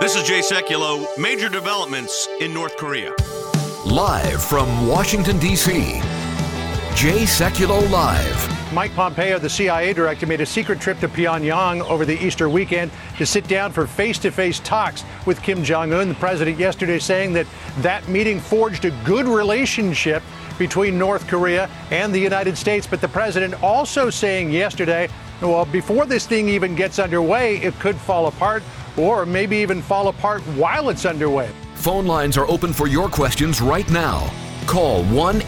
This is Jay Sekulow. Major developments in North Korea. Live from Washington, D.C., Jay Sekulow Live. Mike Pompeo, the CIA director, made a secret trip to Pyongyang over the Easter weekend to sit down for face-to-face talks with Kim Jong-un. The president yesterday saying that meeting forged a good relationship between North Korea and the United States. But the president also saying yesterday, well, before this thing even gets underway, it could fall apart, or maybe even fall apart while it's underway. Phone lines are open for your questions right now. Call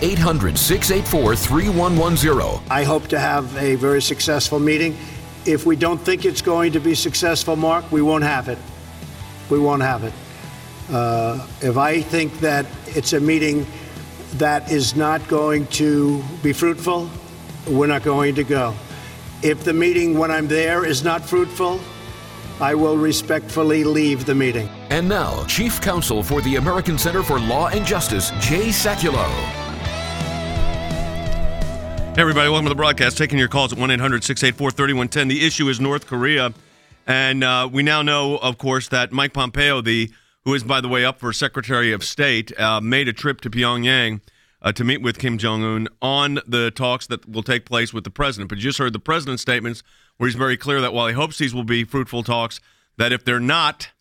1-800-684-3110. I hope to have a very successful meeting. If we don't think it's going to be successful, Mark, we won't have it. We won't have it. If I think that it's a meeting that is not going to be fruitful, we're not going to go. If the meeting when I'm there is not fruitful, I will respectfully leave the meeting. And now, Chief Counsel for the American Center for Law and Justice, Jay Sekulow. Hey, everybody, welcome to the broadcast. Taking your calls at 1-800-684-3110. The issue is North Korea. And we now know, of course, that Mike Pompeo, who is, by the way, up for Secretary of State, made a trip to Pyongyang to meet with Kim Jong-un on the talks that will take place with the president. But you just heard the president's statements where he's very clear that while he hopes these will be fruitful talks, that if they're not,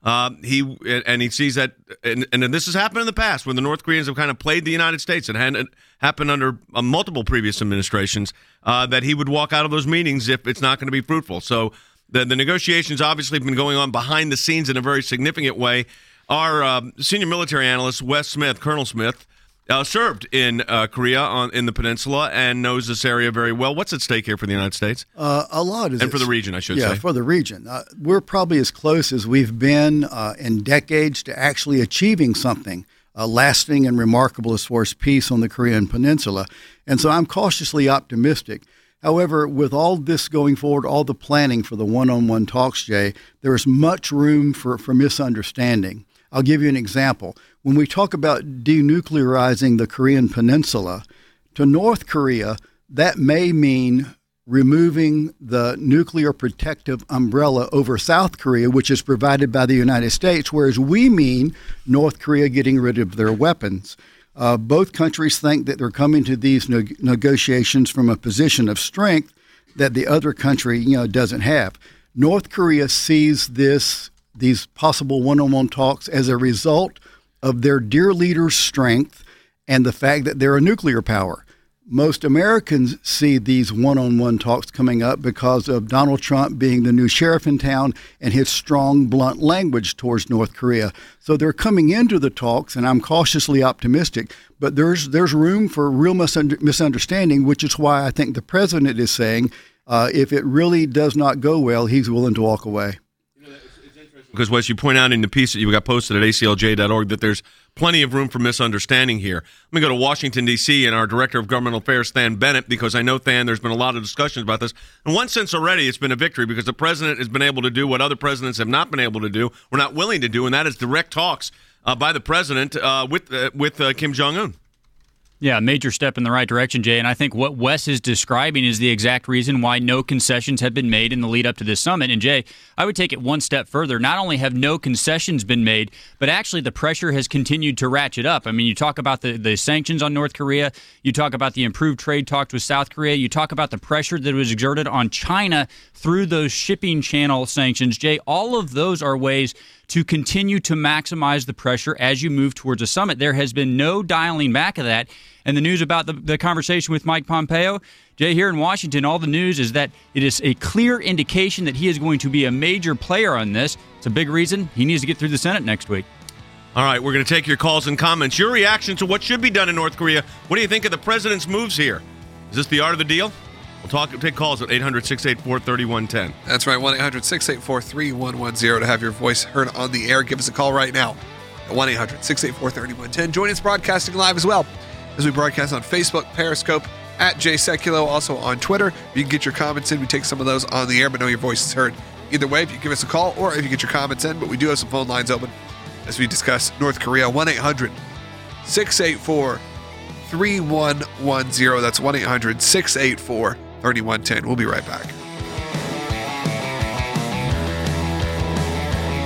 he sees that, and this has happened in the past when the North Koreans have kind of played the United States. It had happened under multiple previous administrations, that he would walk out of those meetings if it's not going to be fruitful. So the negotiations obviously have been going on behind the scenes in a very significant way. Our senior military analyst, Wes Smith, Colonel Smith, served in Korea in the peninsula and knows this area very well. What's at stake here for the United States? A lot. And for the region, I should say. Yeah, for the region. We're probably as close as we've been in decades to actually achieving something lasting and remarkable as far as peace on the Korean peninsula. And so I'm cautiously optimistic. However, with all this going forward, all the planning for the one-on-one talks, Jay, there is much room for misunderstanding. I'll give you an example. When we talk about denuclearizing the Korean peninsula, to North Korea, that may mean removing the nuclear protective umbrella over South Korea, which is provided by the United States, whereas we mean North Korea getting rid of their weapons. Both countries think that they're coming to these negotiations from a position of strength that the other country, doesn't have. North Korea sees these possible one-on-one talks as a result of their dear leader's strength and the fact that they're a nuclear power. Most Americans see these one-on-one talks coming up because of Donald Trump being the new sheriff in town and his strong, blunt language towards North Korea. So they're coming into the talks, and I'm cautiously optimistic, but there's room for real misunderstanding, which is why I think the president is saying if it really does not go well, he's willing to walk away. Because, Wes, you point out in the piece that you got posted at aclj.org that there's plenty of room for misunderstanding here. Let me go to Washington, D.C., and our Director of Governmental Affairs, Than Bennett, because I know, Than, there's been a lot of discussions about this. In one sense already, it's been a victory because the president has been able to do what other presidents have not been able to do, or not willing to do, and that is direct talks by the president with Kim Jong-un. Yeah, a major step in the right direction, Jay. And I think what Wes is describing is the exact reason why no concessions have been made in the lead up to this summit. And, Jay, I would take it one step further. Not only have no concessions been made, but actually the pressure has continued to ratchet up. I mean, you talk about the sanctions on North Korea. You talk about the improved trade talks with South Korea. You talk about the pressure that was exerted on China through those shipping channel sanctions. Jay, all of those are ways to continue to maximize the pressure as you move towards a summit. There has been no dialing back of that. And the news about the conversation with Mike Pompeo, Jay, here in Washington, all the news is that it is a clear indication that he is going to be a major player on this. It's a big reason he needs to get through the Senate next week. All right, we're going to take your calls and comments. Your reaction to what should be done in North Korea. What do you think of the president's moves here? Is this the art of the deal? We'll take calls at 800-684-3110. That's right, 1-800-684-3110 to have your voice heard on the air. Give us a call right now at 1-800-684-3110. Join us broadcasting live as well as we broadcast on Facebook, Periscope, at Jay Sekulow, also on Twitter. You can get your comments in. We take some of those on the air, but know your voice is heard. Either way, if you give us a call or if you get your comments in, but we do have some phone lines open as we discuss North Korea. 1-800-684-3110. That's 1-800-684-3110. We'll be right back.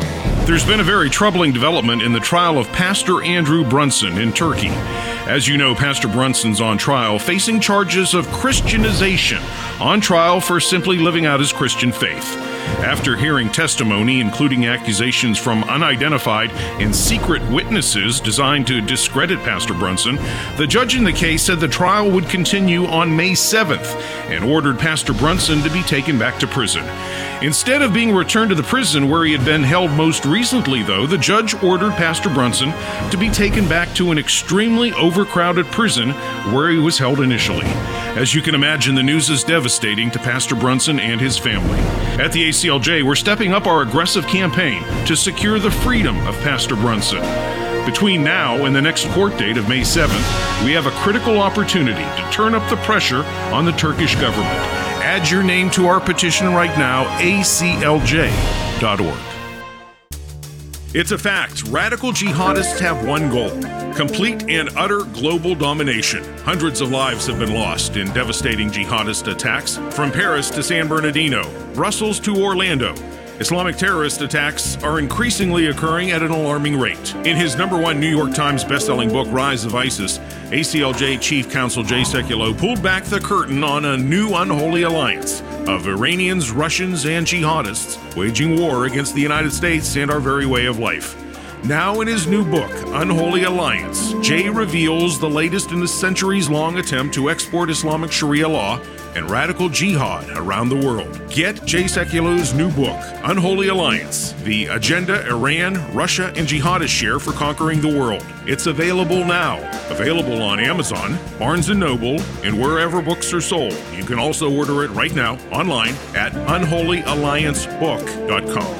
There's been a very troubling development in the trial of Pastor Andrew Brunson in Turkey. As you know, Pastor Brunson's on trial facing charges of Christianization, on trial for simply living out his Christian faith. After hearing testimony, including accusations from unidentified and secret witnesses designed to discredit Pastor Brunson, the judge in the case said the trial would continue on May 7th and ordered Pastor Brunson to be taken back to prison. Instead of being returned to the prison where he had been held most recently, though, the judge ordered Pastor Brunson to be taken back to an extremely overcrowded prison where he was held initially. As you can imagine, the news is devastating to Pastor Brunson and his family. At the ACLJ, we're stepping up our aggressive campaign to secure the freedom of Pastor Brunson. Between now and the next court date of May 7th, we have a critical opportunity to turn up the pressure on the Turkish government. Add your name to our petition right now, aclj.org. It's a fact. Radical jihadists have one goal: complete and utter global domination. Hundreds of lives have been lost in devastating jihadist attacks, from Paris to San Bernardino, Brussels to Orlando. Islamic terrorist attacks are increasingly occurring at an alarming rate. In his #1 New York Times bestselling book, Rise of ISIS, ACLJ Chief Counsel Jay Sekulow pulled back the curtain on a new unholy alliance of Iranians, Russians, and jihadists waging war against the United States and our very way of life. Now in his new book, Unholy Alliance, Jay reveals the latest in the centuries-long attempt to export Islamic Sharia law and radical jihad around the world. Get Jay Sekulow's new book, Unholy Alliance, The Agenda Iran, Russia, and Jihadists Share for Conquering the World. It's available now. Available on Amazon, Barnes & Noble, and wherever books are sold. You can also order it right now online at unholyalliancebook.com.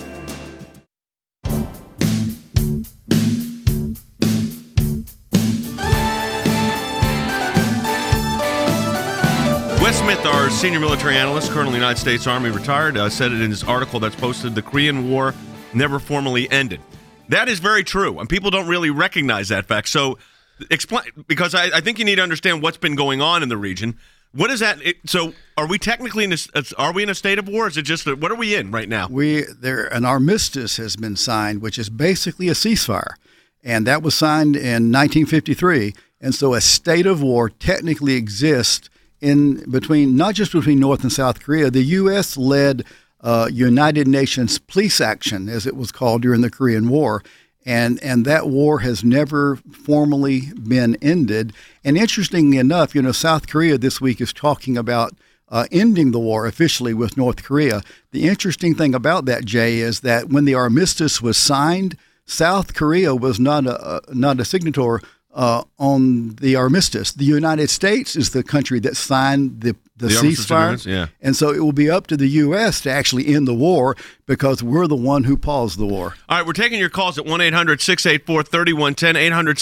Wes Smith, our senior military analyst, Colonel of the United States Army, retired, said it in his article that's posted, the Korean War never formally ended. That is very true, and people don't really recognize that fact. So explain, because I think you need to understand what's been going on in the region. What is that? So are we technically in a state of war? Is it just, what are we in right now? An armistice has been signed, which is basically a ceasefire, and that was signed in 1953. And so a state of war technically exists in between, not just between North and South Korea. The U.S. led United Nations police action, as it was called, during the Korean War, and that war has never formally been ended. And interestingly enough, South Korea this week is talking about ending the war officially with North Korea. The interesting thing about that, Jay, is that when the armistice was signed, South Korea was not a signatory on the armistice. The United States is the country that signed the ceasefire. Yeah. And so it will be up to the U.S. to actually end the war because we're the one who paused the war. All right, we're taking your calls at 1-800-684-3110,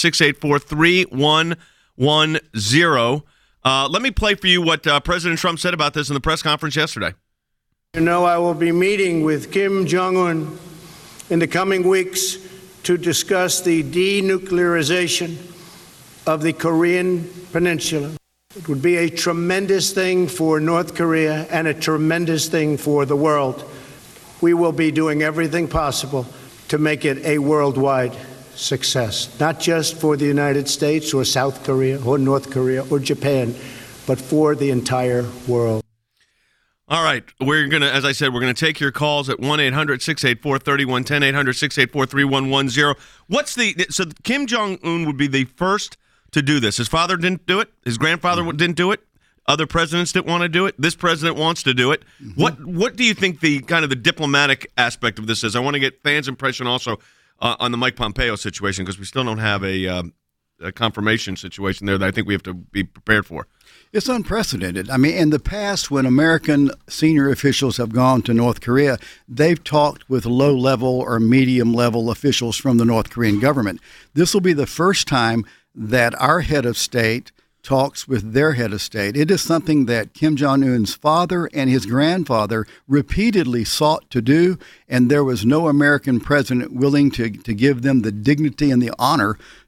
800-684-3110. Let me play for you what President Trump said about this in the press conference yesterday. I will be meeting with Kim Jong-un in the coming weeks to discuss the denuclearization of the Korean Peninsula. It would be a tremendous thing for North Korea and a tremendous thing for the world. We will be doing everything possible to make it a worldwide success, not just for the United States or South Korea or North Korea or Japan, but for the entire world. All right, we're going to, as I said, we're going to take your calls at 1-800-684-3110, 800-684-3110. So Kim Jong-un would be the first to do this. His father didn't do it. His grandfather didn't do it. Other presidents didn't want to do it. This president wants to do it. Mm-hmm. What do you think the kind of the diplomatic aspect of this is? I want to get fans' impression also on the Mike Pompeo situation, because we still don't have a confirmation situation there that I think we have to be prepared for. It's unprecedented. I mean, in the past, when American senior officials have gone to North Korea, they've talked with low-level or medium-level officials from the North Korean government. This will be the first time that our head of state talks with their head of state. It is something that Kim Jong-un's father and his grandfather repeatedly sought to do, and there was no American president willing to give them the dignity and the honor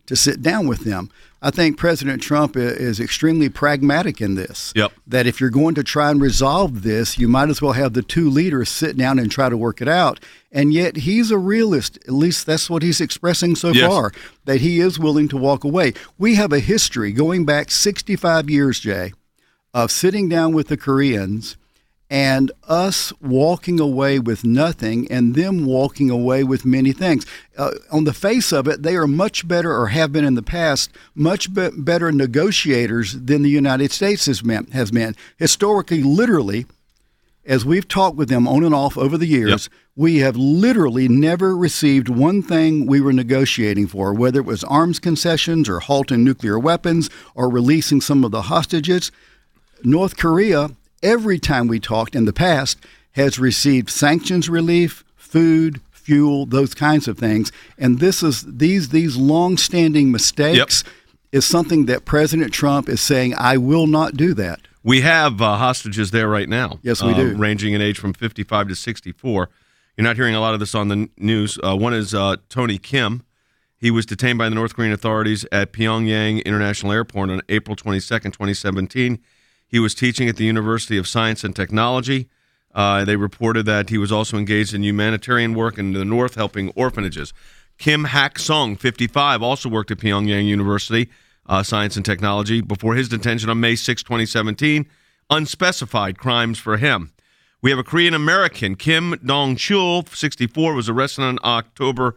to sit down with them. I think President Trump is extremely pragmatic in this. Yep. That if you're going to try and resolve this, you might as well have the two leaders sit down and try to work it out. And yet he's a realist. At least that's what he's expressing so far, that he is willing to walk away. We have a history going back 65 years, Jay, of sitting down with the Koreans and us walking away with nothing and them walking away with many things. On the face of it, they are much better, or have been in the past, much better negotiators than the United States has been. Historically, literally, as we've talked with them on and off over the years, we have literally never received one thing we were negotiating for, whether it was arms concessions or halting nuclear weapons or releasing some of the hostages. North Korea, every time we talked in the past, has received sanctions relief, food, fuel, those kinds of things. And this is these long-standing mistakes is something that President Trump is saying, I will not do that. We have hostages there right now. Yes, we do. Ranging in age from 55 to 64. You're not hearing a lot of this on the news. One is Tony Kim. He was detained by the North Korean authorities at Pyongyang International Airport on April 22nd, 2017. He was teaching at the University of Science and Technology. They reported that he was also engaged in humanitarian work in the north, helping orphanages. Kim Hak-sung, 55, also worked at Pyongyang University, Science and Technology, before his detention on May 6, 2017. Unspecified crimes for him. We have a Korean-American, Kim Dong-chul, 64, was arrested on October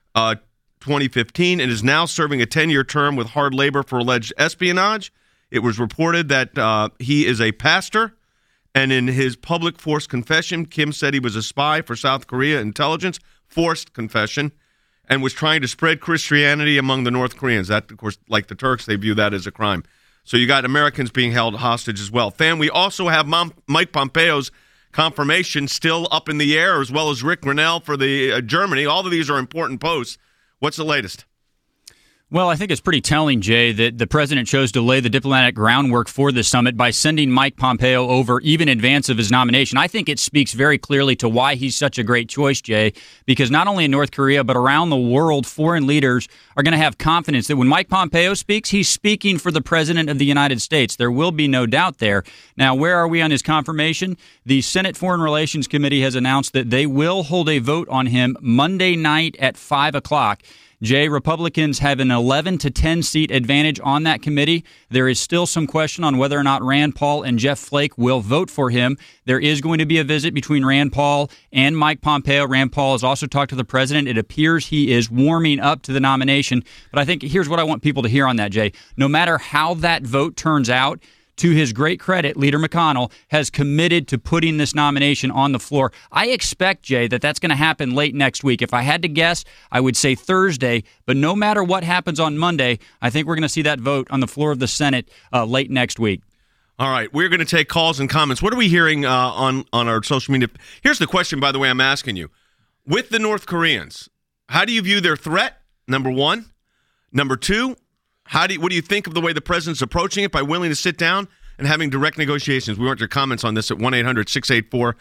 2015 and is now serving a 10-year term with hard labor for alleged espionage. It was reported that he is a pastor, and in his public forced confession, Kim said he was a spy for South Korea intelligence, forced confession, and was trying to spread Christianity among the North Koreans. That, of course, like the Turks, they view that as a crime. So you got Americans being held hostage as well. Fan, we also have Mike Pompeo's confirmation still up in the air, as well as Rick Grenell for the Germany. All of these are important posts. What's the latest? Well, I think it's pretty telling, Jay, that the president chose to lay the diplomatic groundwork for this summit by sending Mike Pompeo over even in advance of his nomination. I think it speaks very clearly to why he's such a great choice, Jay, because not only in North Korea, but around the world, foreign leaders are going to have confidence that when Mike Pompeo speaks, he's speaking for the president of the United States. There will be no doubt there. Now, where are we on his confirmation? The Senate Foreign Relations Committee has announced that they will hold a vote on him Monday night at 5 o'clock. Jay, Republicans have an 11 to 10 seat advantage on that committee. There is still some question on whether or not Rand Paul and Jeff Flake will vote for him. There is going to be a visit between Rand Paul and Mike Pompeo. Rand Paul has also talked to the president. It appears he is warming up to the nomination. But I think here's what I want people to hear on that, Jay. No matter how that vote turns out, to his great credit, Leader McConnell has committed to putting this nomination on the floor. I expect, Jay, that that's going to happen late next week. If I had to guess, I would say Thursday. But no matter what happens on Monday, I think we're going to see that vote on the floor of the Senate late next week. All right, we're going to take calls and comments. What are we hearing on our social media? Here's the question, by the way, I'm asking you. With the North Koreans, how do you view their threat, number one? Number two, what do you think of the way the president's approaching it by willing to sit down and having direct negotiations? We want your comments on this at 1-800-684-3110,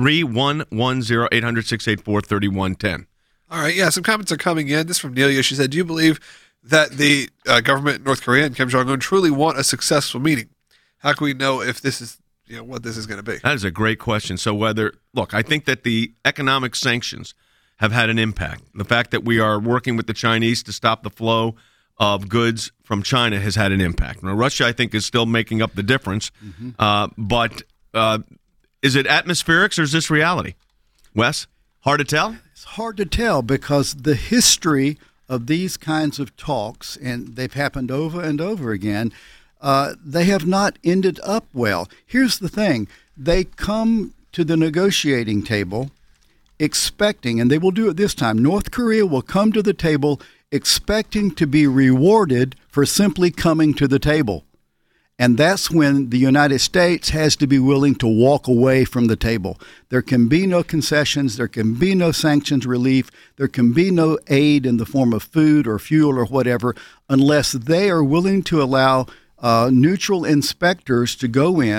800-684-3110. All right, yeah, some comments are coming in. This is from Nelia. She said, do you believe that the government in North Korea and Kim Jong-un truly want a successful meeting? How can we know if this is, what this is going to be? That is a great question. So I think that the economic sanctions have had an impact. The fact that we are working with the Chinese to stop the flow of goods from China has had an impact. Now, Russia, I think, is still making up the difference. But is it atmospherics or is this reality? Wes, hard to tell? It's hard to tell because the history of these kinds of talks, and they've happened over and over again, they have not ended up well. Here's the thing. They come to the negotiating table expecting, and they will do it this time, North Korea will come to the table expecting to be rewarded for simply coming to the table. And that's when the United States has to be willing to walk away from the table. There can be no concessions. There can be no sanctions relief. There can be no aid in the form of food or fuel or whatever unless they are willing to allow neutral inspectors to go in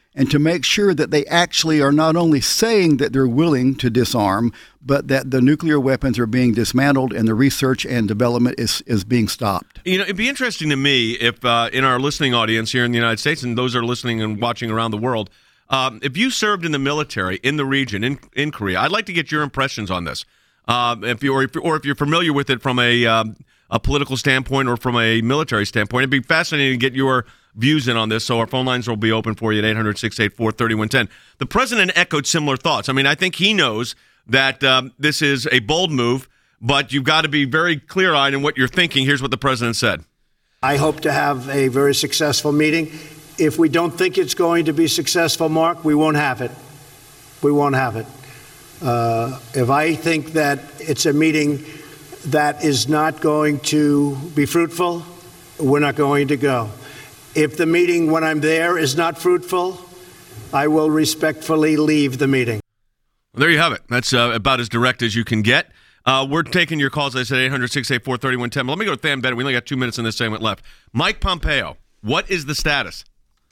and to make sure that they actually are not only saying that they're willing to disarm, but that the nuclear weapons are being dismantled and the research and development is being stopped. You know, it'd be interesting to me if in our listening audience here in the United States, and those are listening and watching around the world, if you served in the military in the region in Korea, I'd like to get your impressions on this. If you're familiar with it from a political standpoint or from a military standpoint, it'd be fascinating to get your views in on this. So our phone lines will be open for you at 800-684-3110. The president echoed similar thoughts. I mean, I think he knows that this is a bold move, but you've got to be very clear-eyed in what you're thinking. Here's what the president said. I hope to have a very successful meeting. If we don't think it's going to be successful, Mark, we won't have it. We won't have it. If I think that it's a meeting that is not going to be fruitful, we're not going to go. If the meeting, when I'm there, is not fruitful, I will respectfully leave the meeting. Well, there you have it. That's about as direct as you can get. We're taking your calls. I said 800-684-3110. Let me go to Than Bennett. We only got 2 minutes in this segment left. Mike Pompeo, what is the status?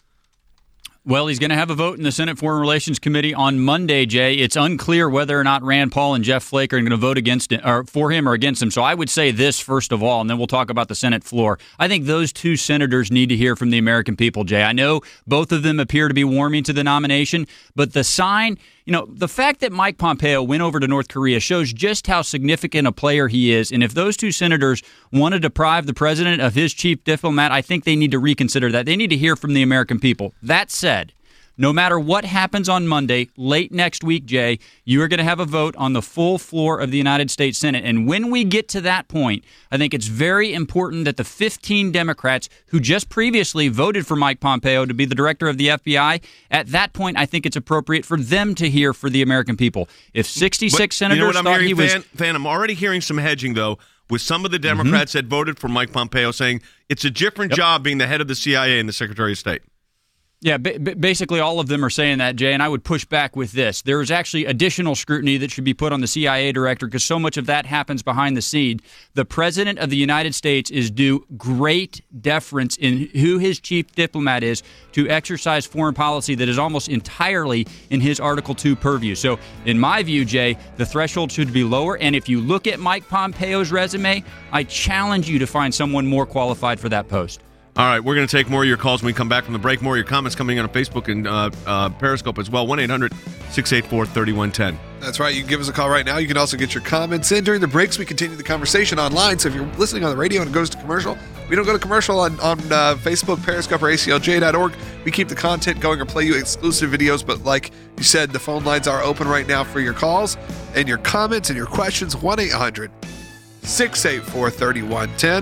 Well, he's going to have a vote in the Senate Foreign Relations Committee on Monday, Jay. It's unclear whether or not Rand Paul and Jeff Flake are going to vote against it, or for him or against him. So I would say this first of all, and then we'll talk about the Senate floor. I think those two senators need to hear from the American people, Jay. I know both of them appear to be warming to the nomination, but the sign, the fact that Mike Pompeo went over to North Korea shows just how significant a player he is. And if those two senators want to deprive the president of his chief diplomat, I think they need to reconsider that. They need to hear from the American people. That said, no matter what happens on Monday, late next week, Jay, you are going to have a vote on the full floor of the United States Senate. And when we get to that point, I think it's very important that the 15 Democrats who just previously voted for Mike Pompeo to be the director of the FBI, at that point, I think it's appropriate for them to hear for the American people. If 66 senators thought he was... Than, I'm already hearing some hedging, though, with some of the Democrats that voted for Mike Pompeo saying it's a different job being the head of the CIA and the Secretary of State. Yeah, basically all of them are saying that, Jay, and I would push back with this. There is actually additional scrutiny that should be put on the CIA director because so much of that happens behind the scene. The President of the United States is due great deference in who his chief diplomat is to exercise foreign policy that is almost entirely in his Article 2 purview. So in my view, Jay, the threshold should be lower, and if you look at Mike Pompeo's resume, I challenge you to find someone more qualified for that post. All right, we're going to take more of your calls when we come back from the break. More of your comments coming in on Facebook and Periscope as well. 1-800-684-3110. That's right. You can give us a call right now. You can also get your comments in. During the breaks, we continue the conversation online. So if you're listening on the radio and it goes to commercial, we don't go to commercial on Facebook, Periscope, or ACLJ.org. We keep the content going or play you exclusive videos. But like you said, the phone lines are open right now for your calls and your comments and your questions. 1-800-684-3110.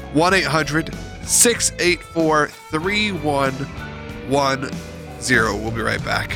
1-800-684-3110. We'll be right back.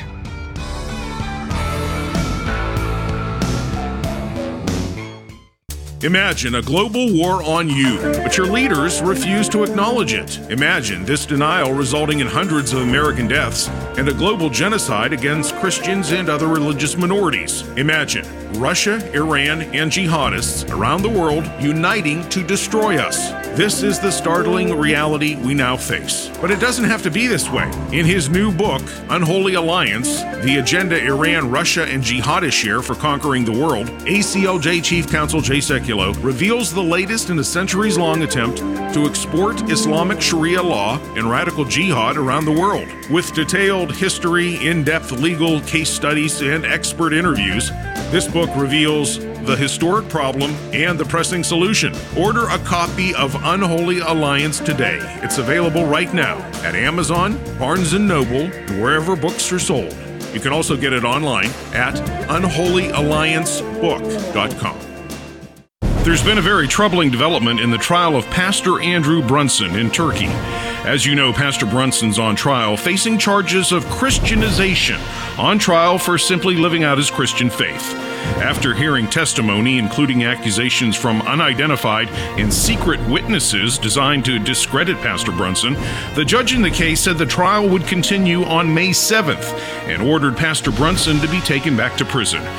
Imagine a global war on you, but your leaders refuse to acknowledge it. Imagine this denial resulting in hundreds of American deaths and a global genocide against Christians and other religious minorities. Imagine Russia, Iran, and jihadists around the world uniting to destroy us. This is the startling reality we now face. But it doesn't have to be this way. In his new book, Unholy Alliance, The Agenda Iran, Russia, and Jihadists Share for Conquering the World, ACLJ Chief Counsel Jay Sekulow reveals the latest in a centuries-long attempt to export Islamic Sharia law and radical jihad around the world. With detailed history, in-depth legal case studies, and expert interviews, this book reveals the historic problem and the pressing solution. Order a copy of Unholy Alliance today. It's available right now at Amazon, Barnes & Noble, and wherever books are sold. You can also get it online at unholyalliancebook.com. There's been a very troubling development in the trial of Pastor Andrew Brunson in Turkey. As you know, Pastor Brunson's on trial, facing charges of Christianization, on trial for simply living out his Christian faith. After hearing testimony, including accusations from unidentified and secret witnesses designed to discredit Pastor Brunson, the judge in the case said the trial would continue on May 7th and ordered Pastor Brunson to be taken back to prison.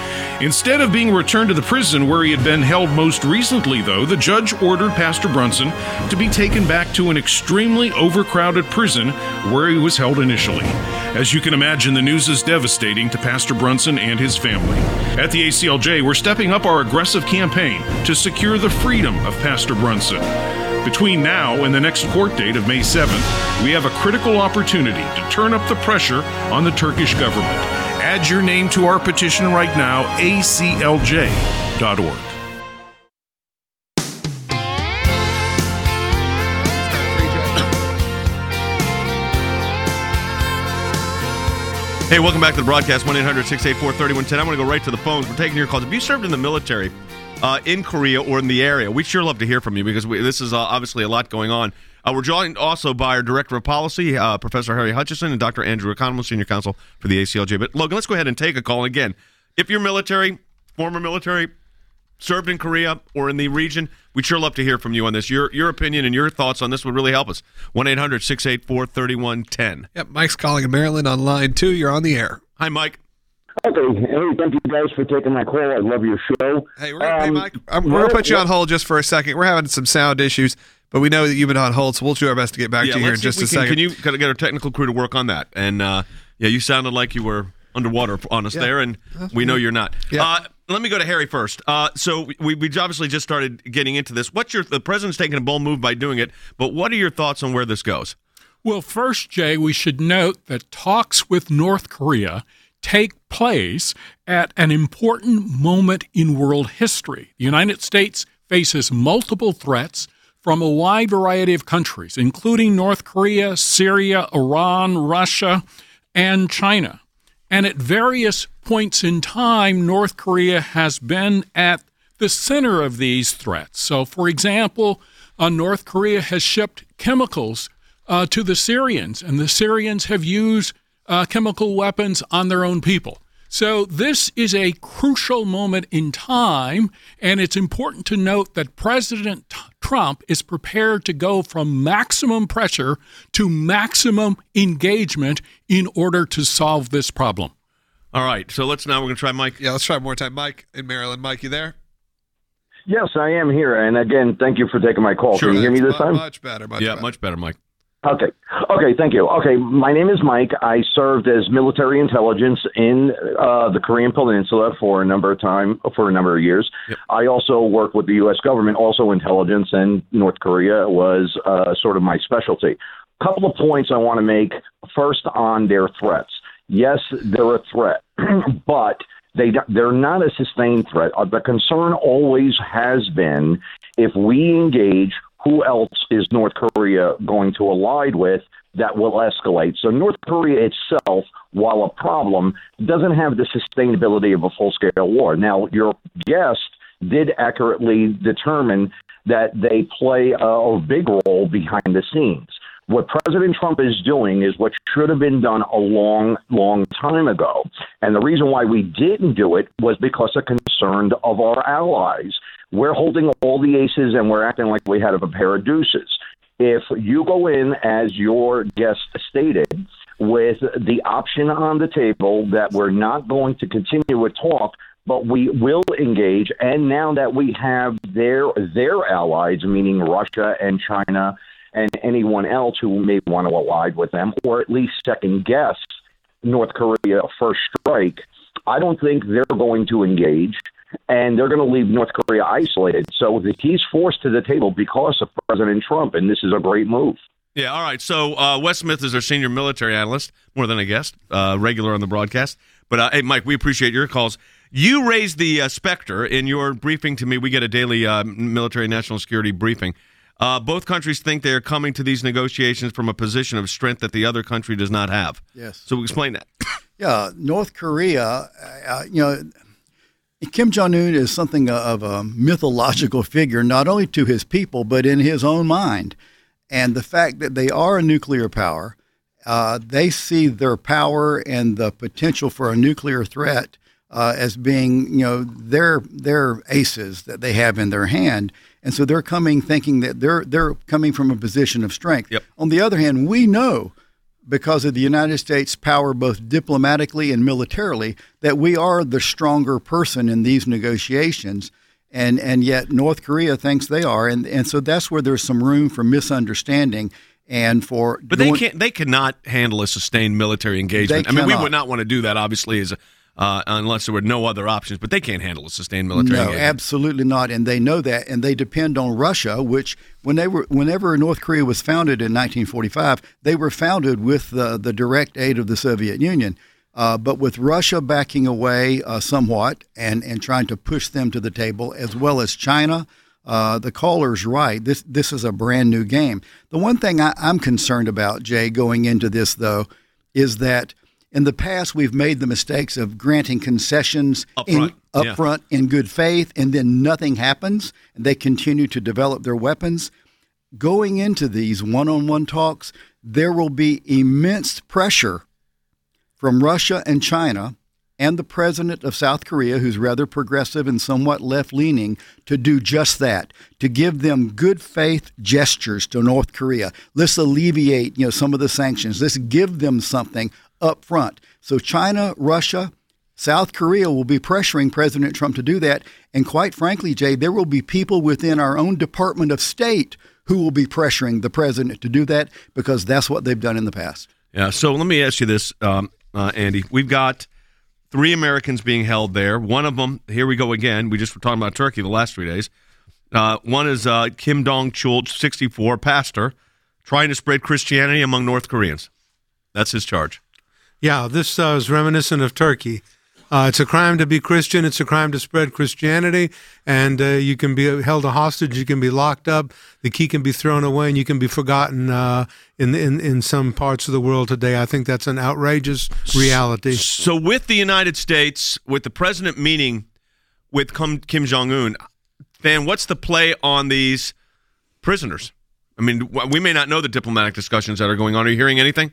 Instead of being returned to the prison where he had been held most recently, though, the judge ordered Pastor Brunson to be taken back to an extremely overcrowded prison where he was held initially. As you can imagine, the news is devastating to Pastor Brunson and his family. At the ACLJ, we're stepping up our aggressive campaign to secure the freedom of Pastor Brunson. Between now and the next court date of May 7th, we have a critical opportunity to turn up the pressure on the Turkish government. Add your name to our petition right now, aclj.org. Hey, welcome back to the broadcast, 1-800-684-3110. I'm going to go right to the phones. We're taking your calls. If you served in the military in Korea or in the area, we'd sure love to hear from you because this is obviously a lot going on. We're joined also by our Director of Policy, Professor Harry Hutchison, and Dr. Andrew Economou, Senior Counsel for the ACLJ. But, Logan, let's go ahead and take a call. Again, if you're military, former military, served in Korea or in the region, we'd sure love to hear from you on this. Your opinion and your thoughts on this would really help us. 1-800-684-3110. Yep, Mike's calling in Maryland on line 2. You're on the air. Hi, Mike. Okay. Hey, thank you guys for taking my call. I love your show. Hey, Mike, we're going to put you on hold just for a second. We're having some sound issues, but we know that you've been on hold, so we'll do our best to get back to you here in just a second. Can you get our technical crew to work on that? And, you sounded like you were underwater on us there, and we know you're not. Yeah. Let me go to Harry first. So we obviously just started getting into this. The president's taking a bold move by doing it, but what are your thoughts on where this goes? Well, first, Jay, we should note that talks with North Korea take place at an important moment in world history. The United States faces multiple threats from a wide variety of countries, including North Korea, Syria, Iran, Russia, and China. And at various points in time, North Korea has been at the center of these threats. So, for example, North Korea has shipped chemicals to the Syrians, and the Syrians have used chemical weapons on their own people. So this is a crucial moment in time, and it's important to note that President Trump is prepared to go from maximum pressure to maximum engagement in order to solve this problem. All right, so we're going to try Mike. Yeah, let's try one more time. Mike in Maryland. Mike, you there? Yes, I am here. And again, thank you for taking my call. Sure, can you hear me this time? Much better. Much better, Mike. Okay, thank you. Okay, my name is Mike. I served as military intelligence in the Korean Peninsula for a number of years. Yep. I also worked with the U.S. government, also intelligence, and North Korea was sort of my specialty. A couple of points I want to make. First, on their threats. Yes, they're a threat, but they're not a sustained threat. The concern always has been if we engage, who else is North Korea going to ally with that will escalate? So North Korea itself, while a problem, doesn't have the sustainability of a full-scale war. Now, your guest did accurately determine that they play a big role behind the scenes. What President Trump is doing is what should have been done a long, long time ago. And the reason why we didn't do it was because of concern of our allies. We're holding all the aces and we're acting like we had a pair of deuces. If you go in, as your guest stated, with the option on the table that we're not going to continue with talk, but we will engage, and now that we have their allies, meaning Russia and China and anyone else who may want to ally with them, or at least second guess North Korea first strike, I don't think they're going to engage, and they're going to leave North Korea isolated. So he's forced to the table because of President Trump, and this is a great move. Yeah, all right. So Wes Smith is our senior military analyst, more than a guest, regular on the broadcast. But, hey, Mike, we appreciate your calls. You raised the specter in your briefing to me. We get a daily military national security briefing. Both countries think they are coming to these negotiations from a position of strength that the other country does not have. Yes. So explain that. Yeah, North Korea, Kim Jong-un is something of a mythological figure, not only to his people, but in his own mind. And the fact that they are a nuclear power, they see their power and the potential for a nuclear threat as being, their aces that they have in their hand. And so they're coming thinking that they're coming from a position of strength. Yep. On the other hand, we know because of the United States' power both diplomatically and militarily, that we are the stronger person in these negotiations. And yet North Korea thinks they are. And so that's where there's some room for misunderstanding and for. But they cannot handle a sustained military engagement. I mean, we would not want to do that, obviously, unless there were no other options. But they can't handle a sustained military engagement. No, absolutely not. And they know that. And they depend on Russia, which whenever North Korea was founded in 1945, they were founded with the direct aid of the Soviet Union. But with Russia backing away somewhat and trying to push them to the table, as well as China, the caller's right. This is a brand new game. The one thing I'm concerned about, Jay, going into this, though, is that in the past we've made the mistakes of granting concessions up front in good faith, and then nothing happens, and they continue to develop their weapons. Going into these one-on-one talks, there will be immense pressure from Russia and China and the president of South Korea, who's rather progressive and somewhat left-leaning, to do just that, to give them good faith gestures to North Korea. Let's alleviate, some of the sanctions. Let's give them something up front. So China, Russia, South Korea will be pressuring President Trump to do that. And quite frankly, Jay, there will be people within our own Department of State who will be pressuring the president to do that, because that's what they've done in the past. Yeah, so let me ask you this, Andy. We've got 3 Americans being held there. One of them, here we go again. We just were talking about Turkey the last 3 days. One is Kim Dong-chul, 64, pastor, trying to spread Christianity among North Koreans. That's his charge. Yeah, this is reminiscent of Turkey. It's a crime to be Christian. It's a crime to spread Christianity, and you can be held a hostage. You can be locked up. The key can be thrown away, and you can be forgotten in some parts of the world today. I think that's an outrageous reality. So with the United States, with the president meeting with Kim Jong-un, Dan, what's the play on these prisoners? I mean, we may not know the diplomatic discussions that are going on. Are you hearing anything?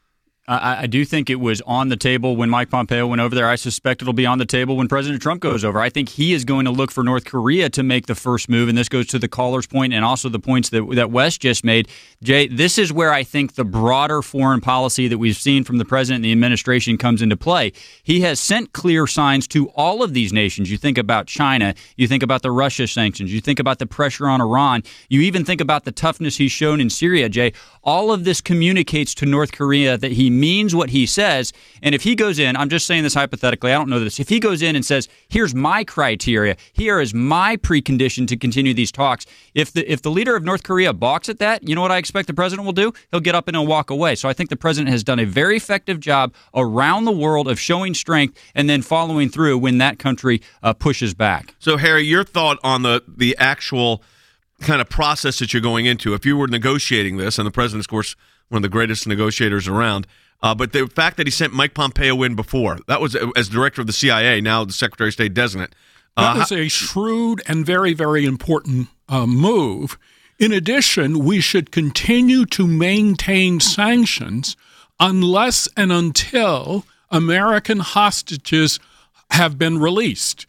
I do think it was on the table when Mike Pompeo went over there. I suspect it'll be on the table when President Trump goes over. I think he is going to look for North Korea to make the first move, and this goes to the caller's point and also the points that Wes just made. Jay, this is where I think the broader foreign policy that we've seen from the president and the administration comes into play. He has sent clear signs to all of these nations. You think about China, you think about the Russia sanctions, you think about the pressure on Iran, you even think about the toughness he's shown in Syria, Jay. All of this communicates to North Korea that he means what he says. And if he goes in, I'm just saying this hypothetically, I don't know this, if he goes in and says, here's my criteria, here is my precondition to continue these talks, if the leader of North Korea balks at that, you know what I expect the president will do? He'll get up and he'll walk away. So I think the president has done a very effective job around the world of showing strength and then following through when that country pushes back. So, Harry, your thought on the actual kind of process that you're going into, if you were negotiating this, and the president's, of course, one of the greatest negotiators around, but the fact that he sent Mike Pompeo in before, that was as director of the CIA, now the Secretary of State designate. That was a shrewd and very, very important move. In addition, we should continue to maintain sanctions unless and until American hostages have been released.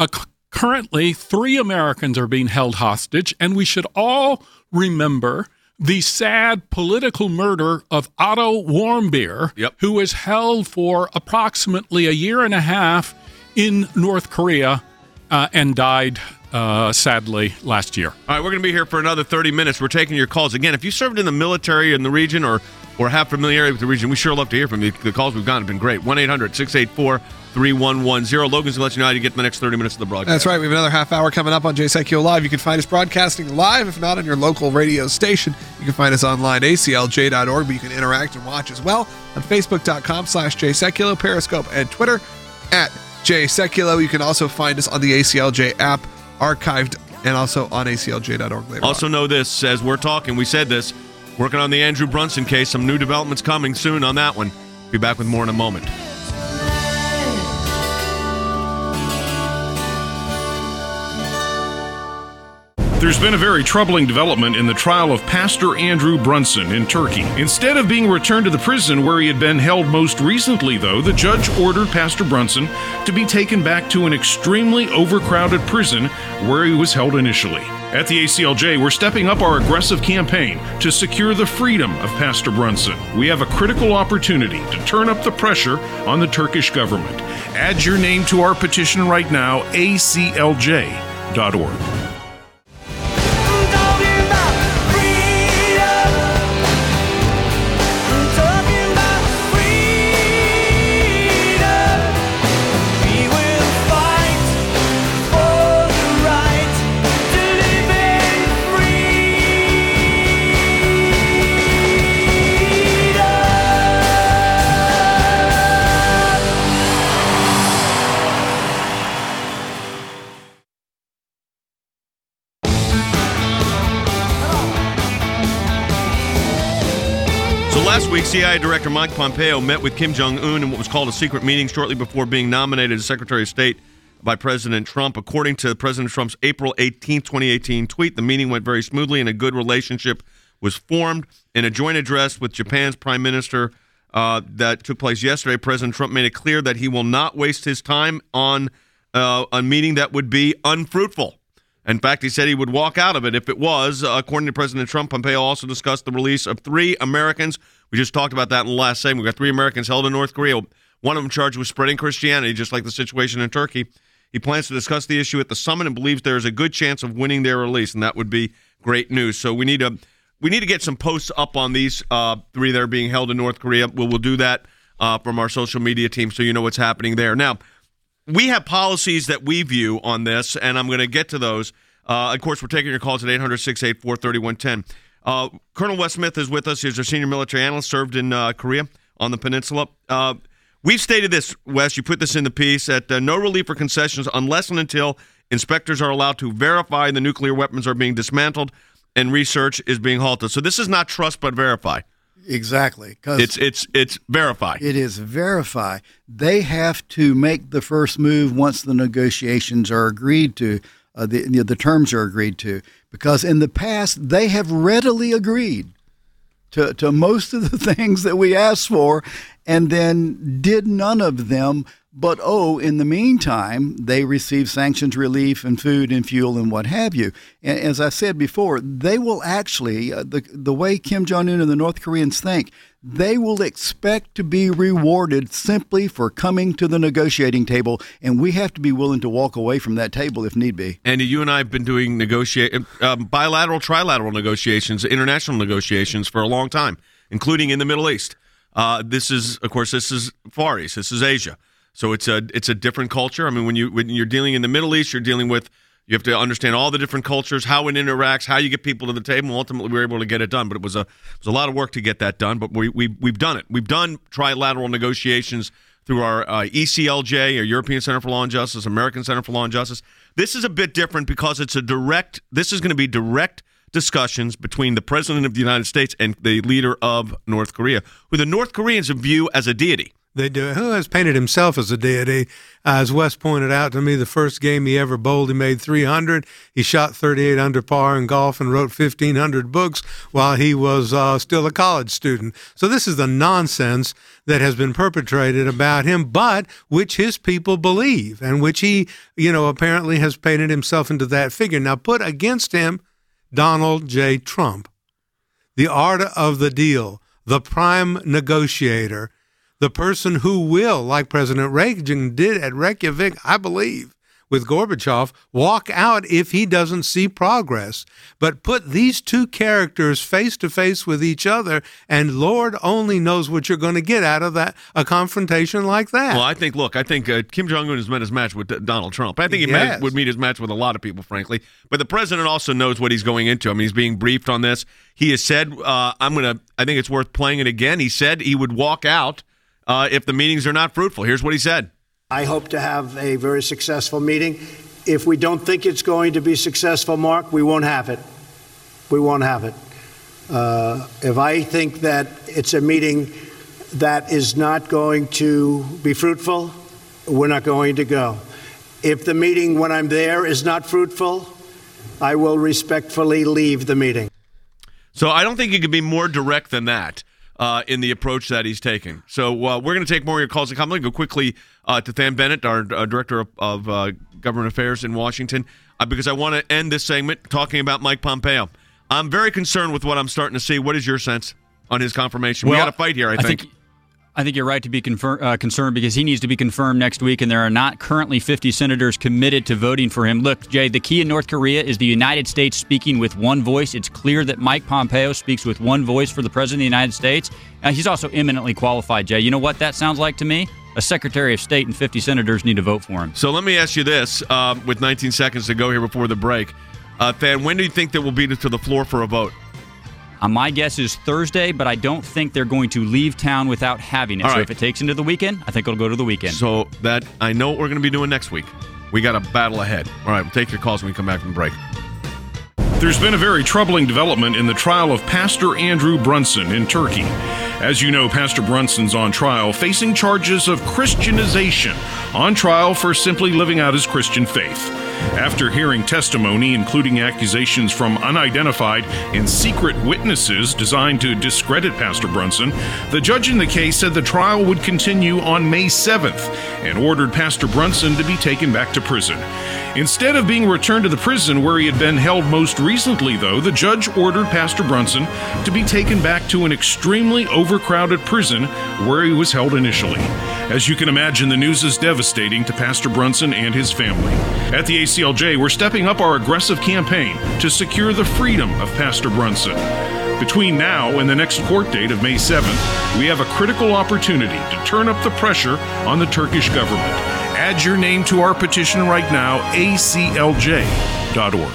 Currently, 3 Americans are being held hostage, and we should all remember the sad political murder of Otto Warmbier, who was held for approximately a year and a half in North Korea and died, sadly, last year. All right, we're going to be here for another 30 minutes. We're taking your calls. Again, if you served in the military in the region or have familiarity with the region, we sure love to hear from you. The calls we've gotten have been great. 1-800-684-3110. Logan's going to let you know how to get the next 30 minutes of the broadcast. That's right. We have another half hour coming up on Jay Sekulow Live. You can find us broadcasting live, if not on your local radio station. You can find us online, aclj.org, but you can interact and watch as well on Facebook.com/Jay Sekulow, Periscope, and Twitter @Jay Sekulow. You can also find us on the ACLJ app, archived, and also on aclj.org later. Also know this, as we're talking, we said this, working on the Andrew Brunson case, some new developments coming soon on that one. Be back with more in a moment. There's been a very troubling development in the trial of Pastor Andrew Brunson in Turkey. Instead of being returned to the prison where he had been held most recently, though, the judge ordered Pastor Brunson to be taken back to an extremely overcrowded prison where he was held initially. At the ACLJ, we're stepping up our aggressive campaign to secure the freedom of Pastor Brunson. We have a critical opportunity to turn up the pressure on the Turkish government. Add your name to our petition right now, aclj.org. Last week, CIA Director Mike Pompeo met with Kim Jong-un in what was called a secret meeting shortly before being nominated as Secretary of State by President Trump. According to President Trump's April 18, 2018 tweet, the meeting went very smoothly and a good relationship was formed. In a joint address with Japan's Prime Minister that took place yesterday, President Trump made it clear that he will not waste his time on a meeting that would be unfruitful. In fact, he said he would walk out of it if it was. According to President Trump, Pompeo also discussed the release of 3 Americans. We just talked about that in the last segment. We've got 3 Americans held in North Korea. One of them charged with spreading Christianity, just like the situation in Turkey. He plans to discuss the issue at the summit and believes there is a good chance of winning their release, and that would be great news. So we need to get some posts up on these 3 that are being held in North Korea. We'll do that from our social media team so you know what's happening there. Now, we have policies that we view on this, and I'm going to get to those. Of course, we're taking your calls at 800-684-3110. Colonel Wes Smith is with us. He's our senior military analyst, served in Korea on the peninsula. We've stated this, Wes, you put this in the piece, that no relief or concessions unless and until inspectors are allowed to verify the nuclear weapons are being dismantled and research is being halted. So this is not trust but verify. Exactly. It's verify. It is verify. They have to make the first move once the negotiations are agreed to, the terms are agreed to, because in the past they have readily agreed to most of the things that we asked for and then did none of them. But, in the meantime, they receive sanctions relief and food and fuel and what have you. And as I said before, they will actually, the way Kim Jong-un and the North Koreans think, they will expect to be rewarded simply for coming to the negotiating table. And we have to be willing to walk away from that table if need be. Andy, you and I have been doing bilateral, trilateral negotiations, international negotiations for a long time, including in the Middle East. This is Far East. This is Asia. So it's a different culture. I mean, when you're dealing in the Middle East, you have to understand all the different cultures, how it interacts, how you get people to the table. And ultimately, we were able to get it done. But it was a lot of work to get that done. But we've done it. We've done trilateral negotiations through our ECLJ, our European Center for Law and Justice, American Center for Law and Justice. This is a bit different because this is going to be direct discussions between the President of the United States and the leader of North Korea, who the North Koreans view as a deity. They do. Who has painted himself as a deity? As Wes pointed out to me, the first game he ever bowled, he made 300. He shot 38 under par in golf and wrote 1,500 books while he was still a college student. So this is the nonsense that has been perpetrated about him, but which his people believe and which he, apparently has painted himself into that figure. Now put against him Donald J. Trump, the art of the deal, the prime negotiator, the person who will, like President Reagan did at Reykjavik, I believe, with Gorbachev, walk out if he doesn't see progress. But put these two characters face to face with each other, and Lord only knows what you're going to get out of that, a confrontation like that. Well, I think Kim Jong-un has met his match with Donald Trump. I think he would meet his match with a lot of people, frankly. But the president also knows what he's going into. I mean, he's being briefed on this. He has said, I think it's worth playing it again. He said he would walk out if the meetings are not fruitful. Here's what he said. I hope to have a very successful meeting. If we don't think it's going to be successful, Mark, we won't have it. We won't have it. If I think that it's a meeting that is not going to be fruitful, we're not going to go. If the meeting when I'm there is not fruitful, I will respectfully leave the meeting. So I don't think you could be more direct than that in the approach that he's taking. So we're going to take more of your calls. I'm going to go quickly to Than Bennett, our Director of Government Affairs in Washington, because I want to end this segment talking about Mike Pompeo. I'm very concerned with what I'm starting to see. What is your sense on his confirmation? We got a fight here, I think. I think you're right to be concerned because he needs to be confirmed next week, and there are not currently 50 senators committed to voting for him. Look, Jay, the key in North Korea is the United States speaking with one voice. It's clear that Mike Pompeo speaks with one voice for the President of the United States. He's also eminently qualified, Jay. You know what that sounds like to me? A Secretary of State and 50 senators need to vote for him. So let me ask you this, with 19 seconds to go here before the break. Than, when do you think that we'll beat it to the floor for a vote? My guess is Thursday, but I don't think they're going to leave town without having it. All so right. if it takes into the weekend, I think it'll go to the weekend. So that I know what we're going to be doing next week. We got a battle ahead. All right, we'll take your calls when we come back from the break. There's been a very troubling development in the trial of Pastor Andrew Brunson in Turkey. As you know, Pastor Brunson's on trial, facing charges of Christianization, on trial for simply living out his Christian faith. After hearing testimony, including accusations from unidentified and secret witnesses designed to discredit Pastor Brunson, the judge in the case said the trial would continue on May 7th and ordered Pastor Brunson to be taken back to prison. Instead of being returned to the prison where he had been held most recently, though, the judge ordered Pastor Brunson to be taken back to an extremely overcrowded prison where he was held initially. As you can imagine, the news is devastating to Pastor Brunson and his family. At the ACLJ, we're stepping up our aggressive campaign to secure the freedom of Pastor Brunson. Between now and the next court date of May 7th, we have a critical opportunity to turn up the pressure on the Turkish government. Add your name to our petition right now, aclj.org.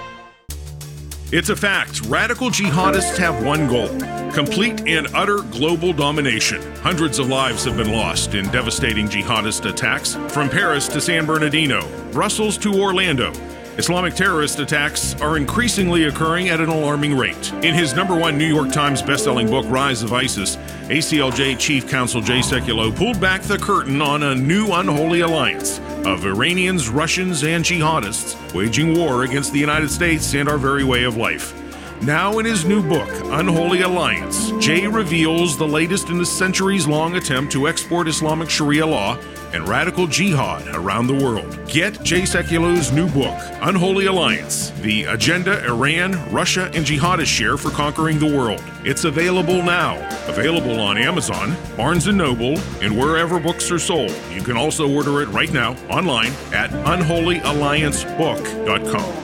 It's a fact. Radical jihadists have one goal: complete and utter global domination. Hundreds of lives have been lost in devastating jihadist attacks, from Paris to San Bernardino, Brussels to Orlando. Islamic terrorist attacks are increasingly occurring at an alarming rate. In his #1 New York Times bestselling book, Rise of ISIS, ACLJ Chief Counsel Jay Sekulow pulled back the curtain on a new unholy alliance of Iranians, Russians, and jihadists waging war against the United States and our very way of life. Now in his new book, Unholy Alliance, Jay reveals the latest in the centuries-long attempt to export Islamic Sharia law and radical jihad around the world. Get Jay Sekulow's new book, Unholy Alliance, The Agenda Iran, Russia, and Jihadists Share for Conquering the World. It's available now. Available on Amazon, Barnes & Noble, and wherever books are sold. You can also order it right now online at unholyalliancebook.com.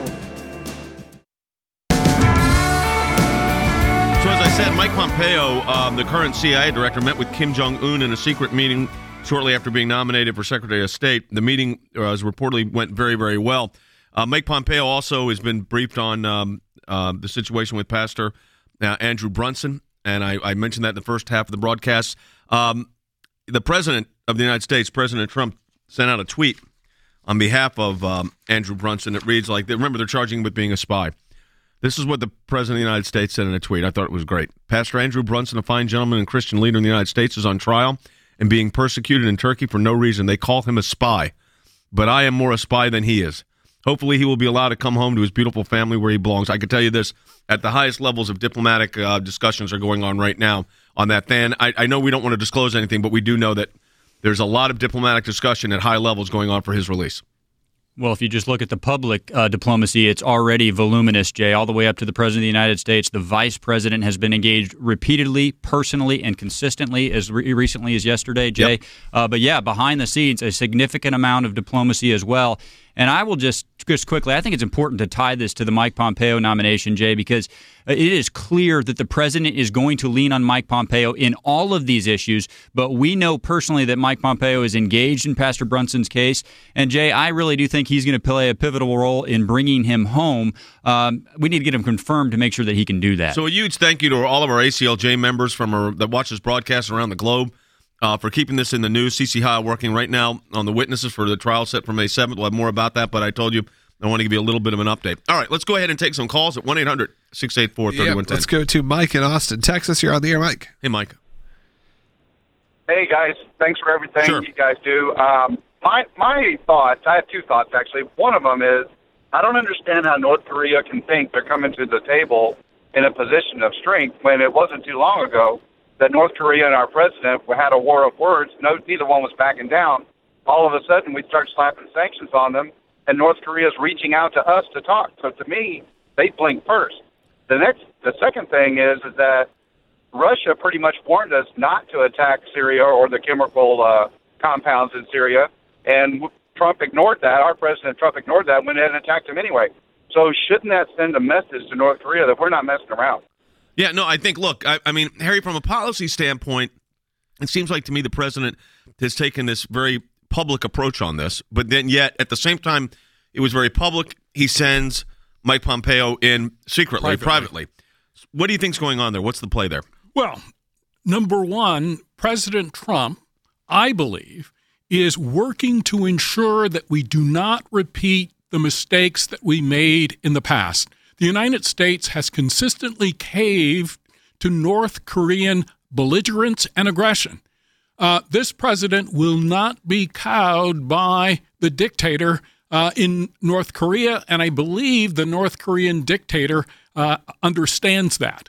Mike Pompeo, the current CIA director, met with Kim Jong-un in a secret meeting shortly after being nominated for Secretary of State. The meeting reportedly went very, very well. Mike Pompeo also has been briefed on the situation with Pastor Andrew Brunson, and I mentioned that in the first half of the broadcast. The President of the United States, President Trump, sent out a tweet on behalf of Andrew Brunson. It reads like, remember, they're charging him with being a spy. This is what the President of the United States said in a tweet. I thought it was great. Pastor Andrew Brunson, a fine gentleman and Christian leader in the United States, is on trial and being persecuted in Turkey for no reason. They call him a spy, but I am more a spy than he is. Hopefully he will be allowed to come home to his beautiful family where he belongs. I can tell you this, at the highest levels of diplomatic discussions are going on right now on that. Than, I know we don't want to disclose anything, but we do know that there's a lot of diplomatic discussion at high levels going on for his release. Well, if you just look at the public diplomacy, it's already voluminous, Jay, all the way up to the President of the United States. The Vice President has been engaged repeatedly, personally, and consistently as recently as yesterday, Jay. Yep. But yeah, behind the scenes, a significant amount of diplomacy as well. And I will just quickly, I think it's important to tie this to the Mike Pompeo nomination, Jay, because it is clear that the president is going to lean on Mike Pompeo in all of these issues. But we know personally that Mike Pompeo is engaged in Pastor Brunson's case. And, Jay, I really do think he's going to play a pivotal role in bringing him home. We need to get him confirmed to make sure that he can do that. So a huge thank you to all of our ACLJ members that watch this broadcast around the globe. For keeping this in the news. CC High working right now on the witnesses for the trial set for May 7th. We'll have more about that, but I told you I want to give you a little bit of an update. All right, let's go ahead and take some calls at 1-800-684-3110. Let's go to Mike in Austin, Texas. You're on the air, Mike. Hey, Mike. Hey, guys. Thanks for everything Sure. you guys do. My thoughts, I have two thoughts, actually. One of them is I don't understand how North Korea can think they're coming to the table in a position of strength when it wasn't too long ago that North Korea and our president had a war of words. Neither one was backing down. All of a sudden, we start slapping sanctions on them, and North Korea is reaching out to us to talk. So to me, they blink first. The second thing is that Russia pretty much warned us not to attack Syria or the chemical compounds in Syria, and Trump ignored that. Our President Trump ignored that and went ahead and attacked him anyway. So shouldn't that send a message to North Korea that we're not messing around? Yeah, no, I think, look, I mean, Harry, from a policy standpoint, it seems like to me the president has taken this very public approach on this, but then yet at the same time, it was very public. He sends Mike Pompeo in secretly, privately. What do you think's going on there? What's the play there? Well, number one, President Trump, I believe, is working to ensure that we do not repeat the mistakes that we made in the past. The United States has consistently caved to North Korean belligerence and aggression. This president will not be cowed by the dictator in North Korea, and I believe the North Korean dictator understands that.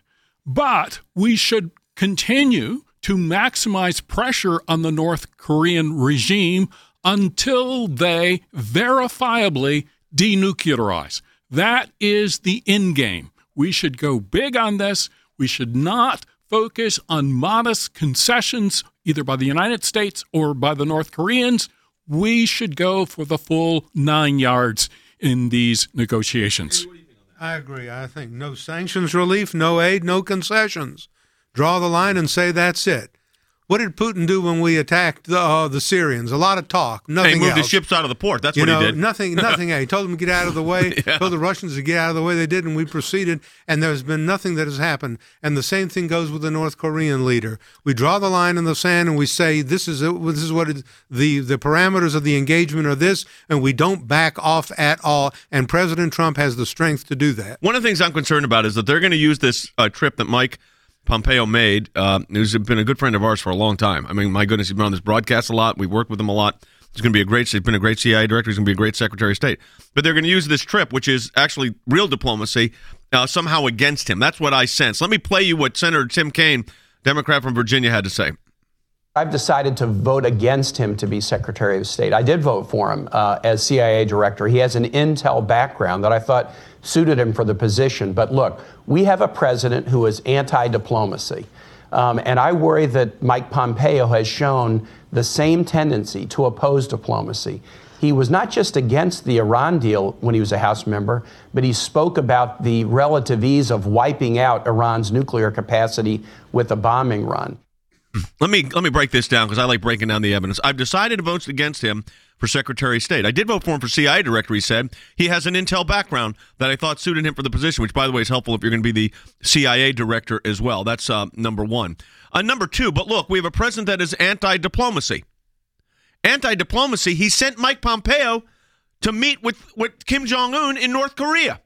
But we should continue to maximize pressure on the North Korean regime until they verifiably denuclearize. That is the end game. We should go big on this. We should not focus on modest concessions either by the United States or by the North Koreans. We should go for the full 9 yards in these negotiations. I agree. I think no sanctions relief, no aid, no concessions. Draw the line and say that's it. What did Putin do when we attacked the Syrians? A lot of talk, nothing else. He moved else. the ships out of the port. That's what he did. Nothing. He told them to get out of the way, told the Russians to get out of the way. They did, and we proceeded, and there's been nothing that has happened. And the same thing goes with the North Korean leader. We draw the line in the sand, and we say, this is what the parameters of the engagement are this, and we don't back off at all, and President Trump has the strength to do that. One of the things I'm concerned about is that they're going to use this trip that Mike Pompeo made, who's been a good friend of ours for a long time. I mean, my goodness, he's been on this broadcast a lot. We've worked with him a lot. He's been a great CIA director. He's going to be a great Secretary of State. But they're going to use this trip, which is actually real diplomacy, somehow against him. That's what I sense. Let me play you what Senator Tim Kaine, Democrat from Virginia, had to say. I've decided to vote against him to be Secretary of State. I did vote for him as CIA director. He has an intel background that I thought suited him for the position. But look, we have a president who is anti-diplomacy. And I worry that Mike Pompeo has shown the same tendency to oppose diplomacy. He was not just against the Iran deal when he was a House member, but he spoke about the relative ease of wiping out Iran's nuclear capacity with a bombing run. Let me break this down because I like breaking down the evidence. I've decided to vote against him for Secretary of State. I did vote for him for CIA director, he said. He has an intel background that I thought suited him for the position, which, by the way, is helpful if you're going to be the CIA director as well. That's number one. Number two, but look, we have a president that is anti-diplomacy. Anti-diplomacy, he sent Mike Pompeo to meet with Kim Jong-un in North Korea.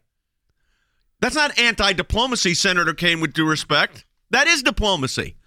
That's not anti-diplomacy, Senator Kaine, with due respect. That is diplomacy.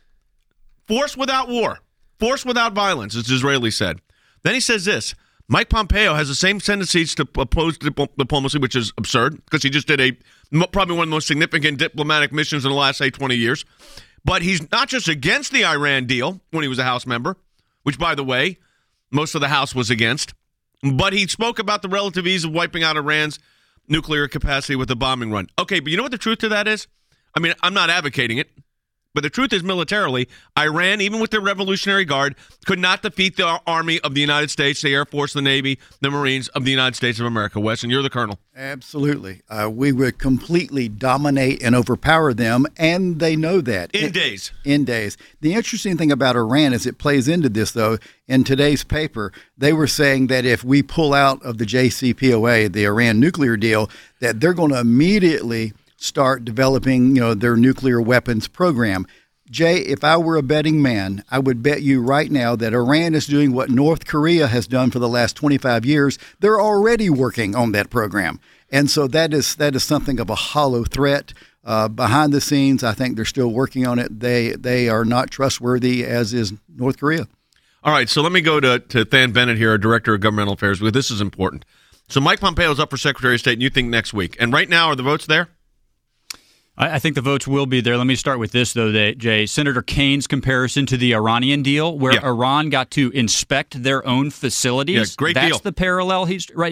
Force without war. Force without violence, as Israeli said. Then he says this. Mike Pompeo has the same tendencies to oppose diplomacy, which is absurd, because he just did probably one of the most significant diplomatic missions in the last, say, 20 years. But he's not just against the Iran deal when he was a House member, which, by the way, most of the House was against. But he spoke about the relative ease of wiping out Iran's nuclear capacity with a bombing run. Okay, but you know what the truth to that is? I mean, I'm not advocating it. But the truth is, militarily, Iran, even with their Revolutionary Guard, could not defeat the Army of the United States, the Air Force, the Navy, the Marines of the United States of America. Wes, and you're the colonel. Absolutely. We would completely dominate and overpower them, and they know that. In days. The interesting thing about Iran is it plays into this, though. In today's paper, they were saying that if we pull out of the JCPOA, the Iran nuclear deal, that they're going to immediately start developing, their nuclear weapons program. Jay, if I were a betting man, I would bet you right now that Iran is doing what North Korea has done for the last 25 years. They're already working on that program. And so that is something of a hollow threat. Behind the scenes, I think they're still working on it. They are not trustworthy, as is North Korea. All right, so let me go to Than Bennett here, our Director of Governmental Affairs. This is important. So Mike Pompeo's up for Secretary of State, and you think next week. And right now, are the votes there? I think the votes will be there. Let me start with this, though, Jay. Senator Kane's comparison to the Iranian deal, where Iran got to inspect their own facilities. Yeah, great deal. That's the parallel.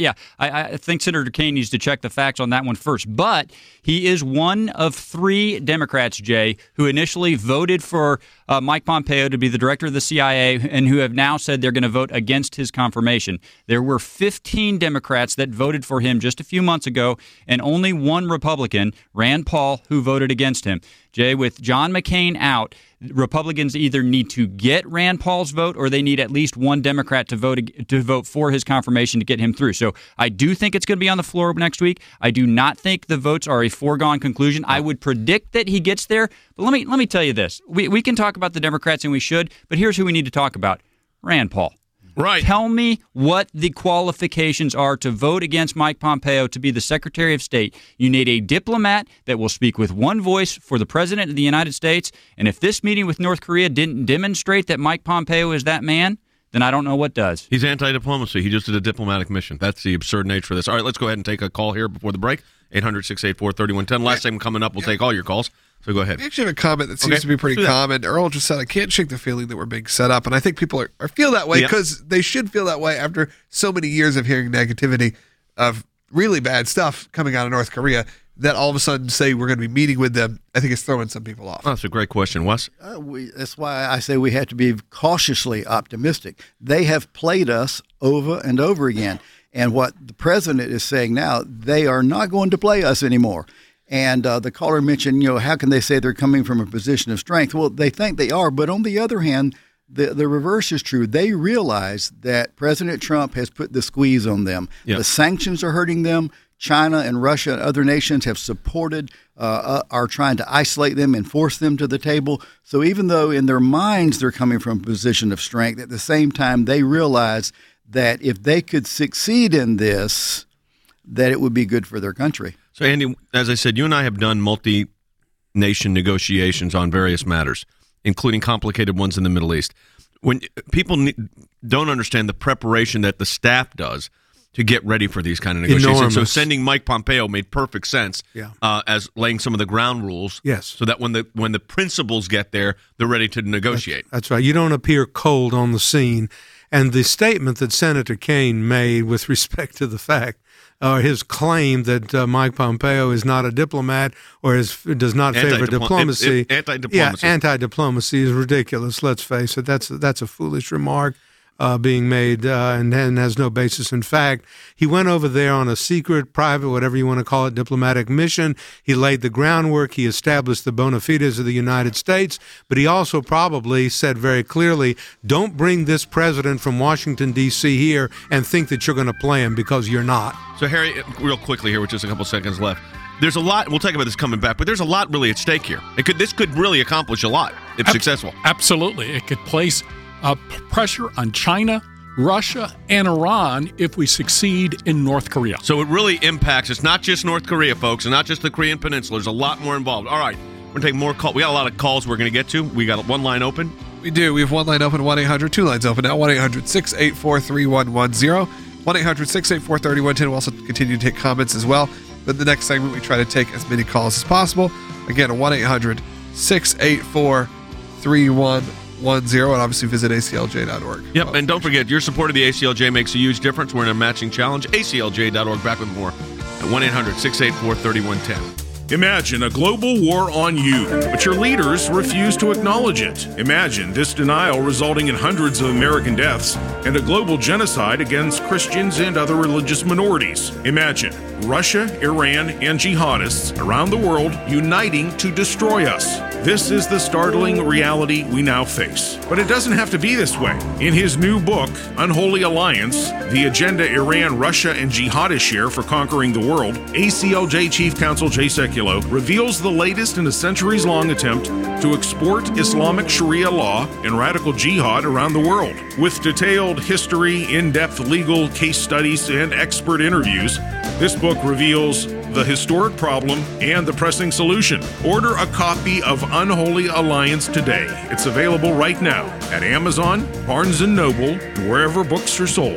I think Senator Kane needs to check the facts on that one first. But he is one of 3 Democrats, Jay, who initially voted for Mike Pompeo to be the director of the CIA and who have now said they're going to vote against his confirmation. There were 15 Democrats that voted for him just a few months ago, and only one Republican, Rand Paul, who voted against him. Jay, with John McCain out, Republicans either need to get Rand Paul's vote or they need at least one Democrat to vote for his confirmation to get him through. So I do think it's going to be on the floor next week. I do not think the votes are a foregone conclusion. I would predict that he gets there. But let me tell you this. We can talk about the Democrats, and we should, but here's who we need to talk about. Rand Paul. Right. Tell me what the qualifications are to vote against Mike Pompeo to be the Secretary of State. You need a diplomat that will speak with one voice for the President of the United States. And if this meeting with North Korea didn't demonstrate that Mike Pompeo is that man, then I don't know what does. He's anti-diplomacy. He just did a diplomatic mission. That's the absurd nature of this. All right, let's go ahead and take a call here before the break. 800-684-3110. Last segment coming up. We'll take all your calls. So go ahead. We actually have a comment that seems to be pretty common. Earl just said, I can't shake the feeling that we're being set up. And I think people feel that way because they should feel that way after so many years of hearing negativity of really bad stuff coming out of North Korea that all of a sudden say we're going to be meeting with them. I think it's throwing some people off. Oh, that's a great question, Wes. That's why I say we have to be cautiously optimistic. They have played us over and over again. And what the president is saying now, they are not going to play us anymore. And the caller mentioned, how can they say they're coming from a position of strength? Well, they think they are. But on the other hand, the reverse is true. They realize that President Trump has put the squeeze on them. Yep. The sanctions are hurting them. China and Russia and other nations have supported, are trying to isolate them and force them to the table. So even though in their minds they're coming from a position of strength, at the same time they realize that if they could succeed in this, that it would be good for their country. So, Andy, as I said, you and I have done multi-nation negotiations on various matters, including complicated ones in the Middle East. When people don't understand the preparation that the staff does to get ready for these kind of negotiations. Enormous. So sending Mike Pompeo made perfect sense as laying some of the ground rules. Yes. So that when the principals get there, they're ready to negotiate. That's right. You don't appear cold on the scene. And the statement that Senator Kane made with respect to the fact, his claim that Mike Pompeo is not a diplomat or does not favor diplomacy. Anti-diplomacy. Yeah, anti-diplomacy is ridiculous, let's face it. That's a foolish remark being made and has no basis in fact. He went over there on a secret, private, whatever you want to call it, diplomatic mission. He laid the groundwork. He established the bona fides of the United States. But he also probably said very clearly, don't bring this president from Washington, D.C. here and think that you're going to play him because you're not. So, Harry, real quickly here with just a couple seconds left. There's a lot, we'll talk about this coming back, but there's a lot really at stake here. This could really accomplish a lot if successful. Absolutely. It could place pressure on China, Russia, and Iran if we succeed in North Korea. So it really impacts. It's not just North Korea, folks, and not just the Korean Peninsula. There's a lot more involved. All right, we're going to take more calls. We got a lot of calls we're going to get to. We got one line open. We do. We have one line open, 1-800, two lines open now, 1-800-684-3110, 1-800-684-3110. We'll also continue to take comments as well. But the next segment, we try to take as many calls as possible. Again, 1-800-684-3110. And obviously visit aclj.org. Yep, and don't forget, your support of the ACLJ makes a huge difference. We're in a matching challenge. ACLJ.org. Back with more at 1-800-684-3110. Imagine a global war on you, but your leaders refuse to acknowledge it. Imagine this denial resulting in hundreds of American deaths and a global genocide against Christians and other religious minorities. Imagine Russia, Iran, and jihadists around the world uniting to destroy us. This is the startling reality we now face. But it doesn't have to be this way. In his new book, Unholy Alliance, The Agenda Iran, Russia, and Jihadists Share for Conquering the World, ACLJ Chief Counsel Jay Sekulow reveals the latest in a centuries-long attempt to export Islamic Sharia law and radical jihad around the world. With detailed history, in-depth legal case studies, and expert interviews, this book reveals the historic problem and the pressing solution. Order a copy of Unholy Alliance today. It's available right now at Amazon, Barnes & Noble, and wherever books are sold.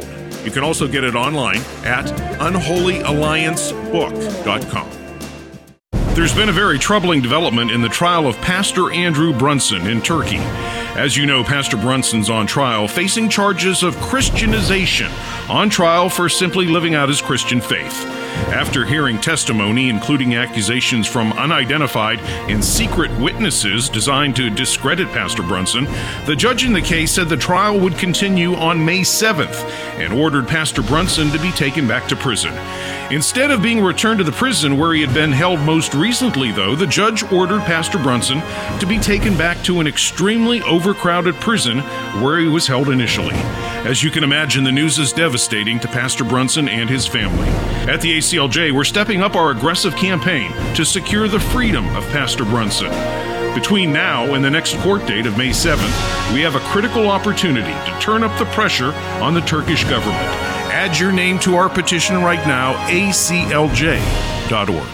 You can also get it online at unholyalliancebook.com. There's been a very troubling development in the trial of Pastor Andrew Brunson in Turkey. As you know, Pastor Brunson's on trial, facing charges of Christianization, on trial for simply living out his Christian faith. After hearing testimony, including accusations from unidentified and secret witnesses designed to discredit Pastor Brunson, the judge in the case said the trial would continue on May 7th and ordered Pastor Brunson to be taken back to prison. Instead of being returned to the prison where he had been held most recently, though, the judge ordered Pastor Brunson to be taken back to an extremely overcrowded prison where he was held initially. As you can imagine, the news is devastating to Pastor Brunson and his family. At the ACLJ, we're stepping up our aggressive campaign to secure the freedom of Pastor Brunson. Between now and the next court date of May 7th, we have a critical opportunity to turn up the pressure on the Turkish government. Add your name to our petition right now, aclj.org.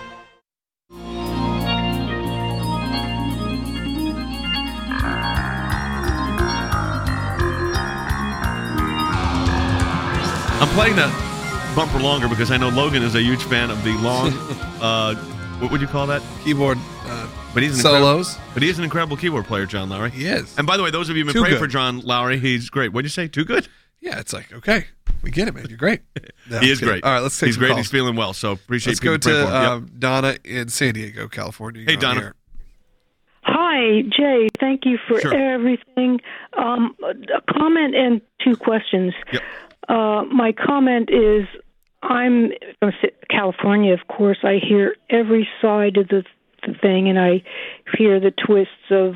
I'm playing that bumper longer because I know Logan is a huge fan of the long, what would you call that? Keyboard but he's solos. But he is an incredible keyboard player, John Lowry. He is. And by the way, those of you who've been praying for John Lowry, he's great. What'd you say? Too good? Yeah, it's like, okay, we get it, man. You're great. No, he is great. All right, let's take He's some great. calls. He's feeling well, so appreciate Let's go people praying for him. to Donna in San Diego, California. Hey, Donna. Hi, Jay. Thank you for everything. A comment and two questions. Yep. My comment is, I'm from California, of course. I hear every side of the thing, and I hear the twists of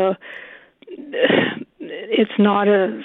it's not a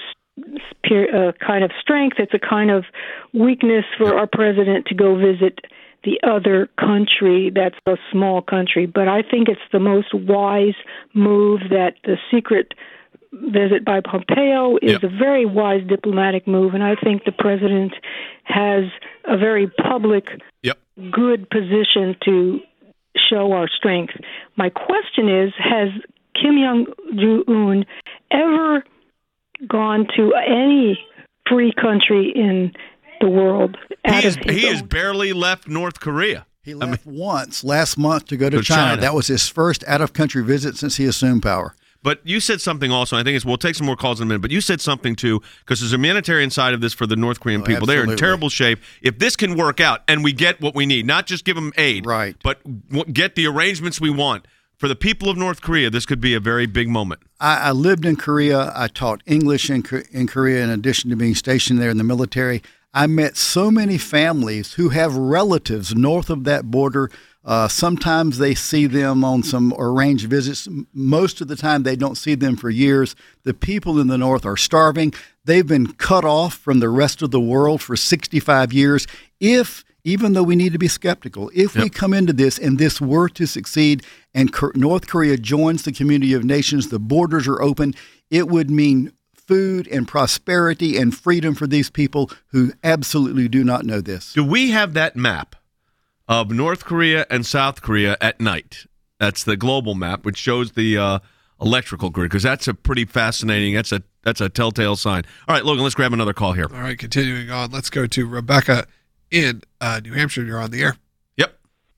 kind of strength, it's a kind of weakness for our president to go visit the other country that's a small country. But I think it's the most wise move, that the secret visit by Pompeo is a very wise diplomatic move, and I think the president has a very public, good position to show our strength. My question is, has Kim Jong-un ever gone to any free country in the world? He has barely left North Korea. He left once last month to go to China. That was his first out-of-country visit since he assumed power. But you said something also, I think we'll take some more calls in a minute, but you said something too, because there's a humanitarian side of this for the North Korean people. Absolutely. They're in terrible shape. If this can work out and we get what we need, not just give them aid, but get the arrangements we want, for the people of North Korea, this could be a very big moment. I lived in Korea. I taught English in Korea in addition to being stationed there in the military. I met so many families who have relatives north of that border. Sometimes they see them on some arranged visits. Most of the time, they don't see them for years. The people in the north are starving. They've been cut off from the rest of the world for 65 years. Even though we need to be skeptical, if we come into this and this were to succeed and North Korea joins the community of nations, the borders are open, it would mean food and prosperity and freedom for these people who absolutely do not know this. Do we have that map of North Korea and South Korea at night? That's the global map, which shows the electrical grid, because that's a pretty fascinating, that's a telltale sign. All right, Logan, let's grab another call here. All right, continuing on, let's go to Rebecca in New Hampshire. You're on the air. Yep.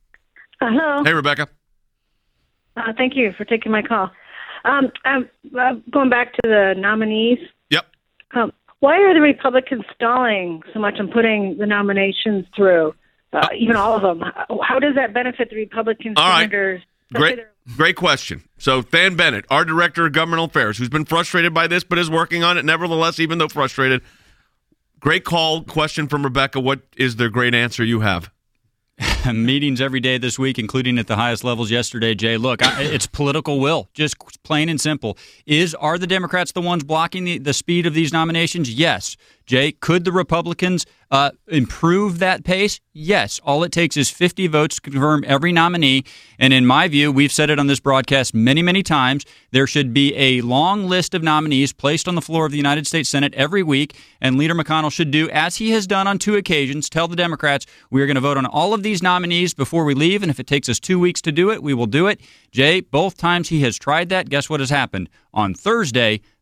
Hello. Hey, Rebecca. Thank you for taking my call. I'm going back to the nominees. Yep. Why are the Republicans stalling so much on putting the nominations through, even all of them? How does that benefit the Republican senators? Great question. So Than Bennett, our Director of Governmental Affairs, who's been frustrated by this but is working on it nevertheless, even though frustrated. Great question from Rebecca. What is the great answer you have? Meetings every day this week, including at the highest levels yesterday, Jay. Look, it's political will, just plain and simple. Are the Democrats the ones blocking the speed of these nominations? Yes. Jay, could the Republicans improve that pace? Yes. All it takes is 50 votes to confirm every nominee. And in my view, we've said it on this broadcast many, many times, there should be a long list of nominees placed on the floor of the United States Senate every week. And Leader McConnell should do, as he has done on 2 occasions, tell the Democrats, we are going to vote on all of these nominees before we leave. And if it takes us 2 weeks to do it, we will do it. Jay, both times he has tried that, guess what has happened? On Thursday,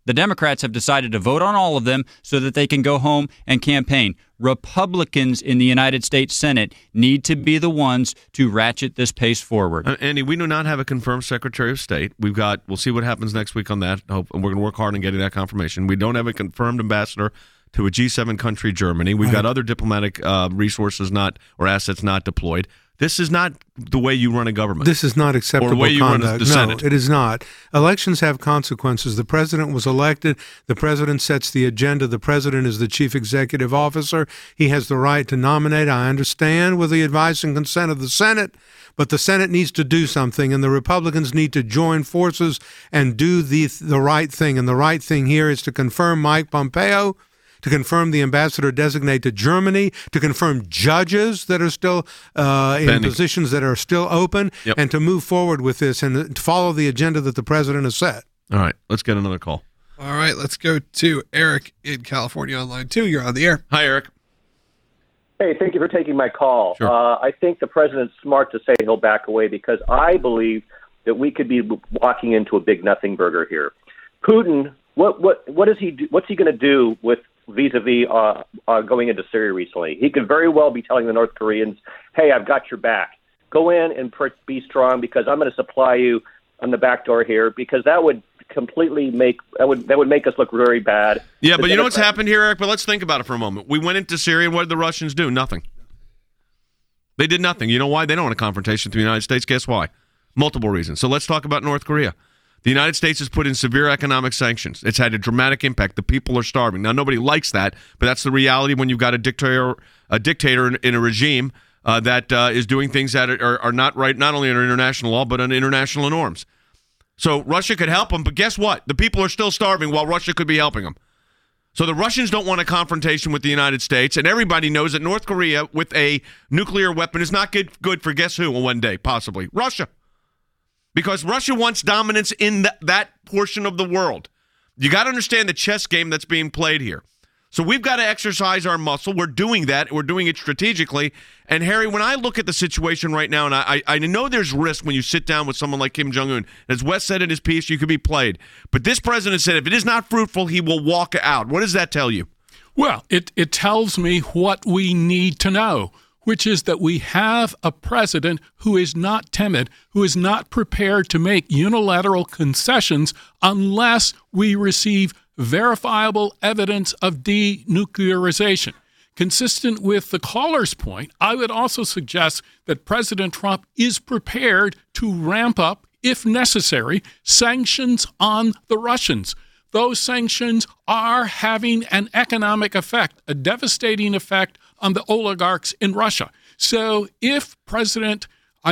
The Democrats have decided to vote on all of them so that they can go home and campaign. Republicans in the United States Senate need to be the ones to ratchet this pace forward. Andy, we do not have a confirmed Secretary of State. We'll see what happens next week on that. And we're going to work hard on getting that confirmation. We don't have a confirmed ambassador to a G7 country, Germany. We've got other diplomatic resources or assets not deployed. This is not the way you run a government. This is not acceptable or the way you conduct. run the Senate. No, it is not. Elections have consequences. The president was elected. The president sets the agenda. The president is the chief executive officer. He has the right to nominate. I understand with the advice and consent of the Senate, but the Senate needs to do something, and the Republicans need to join forces and do the right thing. And the right thing here is to confirm Mike Pompeo, to confirm the ambassador-designate to Germany, to confirm judges that are still in positions that are still open, and to move forward with this and to follow the agenda that the president has set. All right, let's get another call. All right, let's go to Eric in California on line 2. You're on the air. Hi, Eric. Hey, thank you for taking my call. Sure. I think the president's smart to say he'll back away because I believe that we could be walking into a big nothing burger here. Putin, what is he do? What's he going to do with vis-a-vis going into Syria recently? He could very well be telling the North Koreans, "Hey, I've got your back. Go in and be strong because I'm going to supply you on the back door here," because that would completely make us look very bad. Yeah, but you know what's happened here, Eric? But let's think about it for a moment. We went into Syria, and what did the Russians do? Nothing. They did nothing. You know why? They don't want a confrontation with the United States. Guess why? Multiple reasons. So let's talk about North Korea. The United States has put in severe economic sanctions. It's had a dramatic impact. The people are starving. Now, nobody likes that, but that's the reality when you've got a dictator in a regime that is doing things that are not right, not only under international law, but under international norms. So Russia could help them, but guess what? The people are still starving while Russia could be helping them. So the Russians don't want a confrontation with the United States, and everybody knows that North Korea with a nuclear weapon is not good for guess who one day, possibly? Russia. Because Russia wants dominance in that portion of the world. You got to understand the chess game that's being played here. So we've got to exercise our muscle. We're doing that. We're doing it strategically. And, Harry, when I look at the situation right now, and I know there's risk when you sit down with someone like Kim Jong-un. As Wes said in his piece, you could be played. But this president said if it is not fruitful, he will walk out. What does that tell you? Well, it tells me what we need to know, which is that we have a president who is not timid, who is not prepared to make unilateral concessions unless we receive verifiable evidence of denuclearization. Consistent with the caller's point, I would also suggest that President Trump is prepared to ramp up, if necessary, sanctions on the Russians. Those sanctions are having an economic effect, a devastating effect on the oligarchs in Russia. So if Vladimir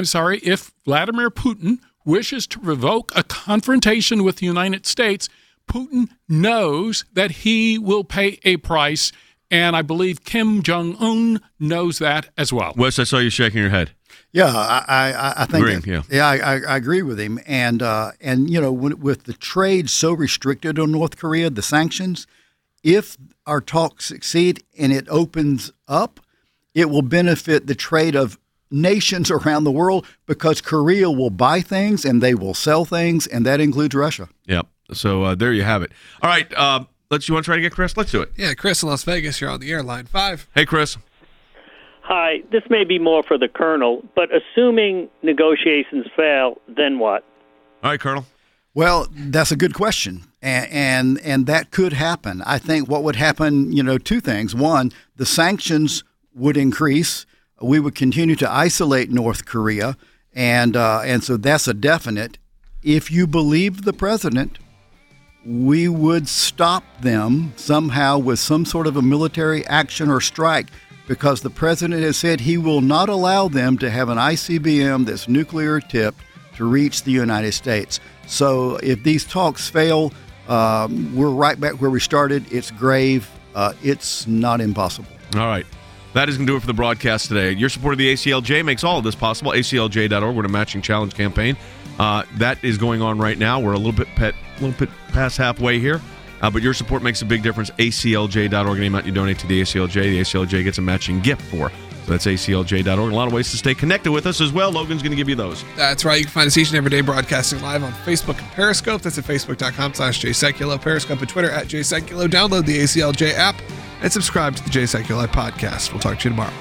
Putin wishes to provoke a confrontation with the United States, Putin knows that he will pay a price, and I believe Kim Jong-un knows that as well. Wes, I saw you shaking your head. Yeah, I think Agreeing, I agree with him. And you know, with the trade so restricted on North Korea, the sanctions, if our talks succeed and it opens up, it will benefit the trade of nations around the world because Korea will buy things and they will sell things, and that includes Russia. Yep. So there you have it. All right. You want to try to get Chris? Let's do it. Yeah, Chris in Las Vegas. You're on the air, line 5. Hey, Chris. Hi. This may be more for the Colonel, but assuming negotiations fail, then what? All right, Colonel. Well, that's a good question, and that could happen. I think what would happen, two things. One, the sanctions would increase. We would continue to isolate North Korea, and so that's a definite. If you believe the president, we would stop them somehow with some sort of a military action or strike, because the president has said he will not allow them to have an ICBM that's nuclear tipped to reach the United States. So if these talks fail, we're right back where we started. It's grave. It's not impossible. All right. That is going to do it for the broadcast today. Your support of the ACLJ makes all of this possible. ACLJ.org. We're in a matching challenge campaign. That is going on right now. We're a little bit past halfway here. But your support makes a big difference. ACLJ.org. Any amount you donate to the ACLJ gets a matching gift for. That's aclj.org. A lot of ways to stay connected with us as well. Logan's going to give you those. That's right. You can find us each and every day broadcasting live on Facebook and Periscope. That's at facebook.com/JSekulow. Periscope and Twitter at JSekulow. Download the ACLJ app and subscribe to the Jay Sekulow podcast. We'll talk to you tomorrow.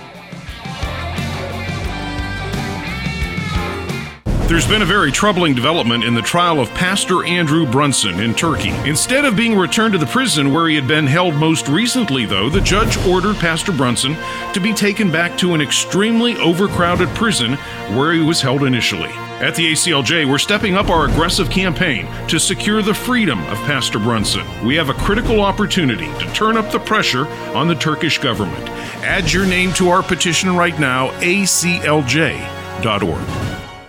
There's been a very troubling development in the trial of Pastor Andrew Brunson in Turkey. Instead of being returned to the prison where he had been held most recently, though, the judge ordered Pastor Brunson to be taken back to an extremely overcrowded prison where he was held initially. At the ACLJ, we're stepping up our aggressive campaign to secure the freedom of Pastor Brunson. We have a critical opportunity to turn up the pressure on the Turkish government. Add your name to our petition right now, aclj.org.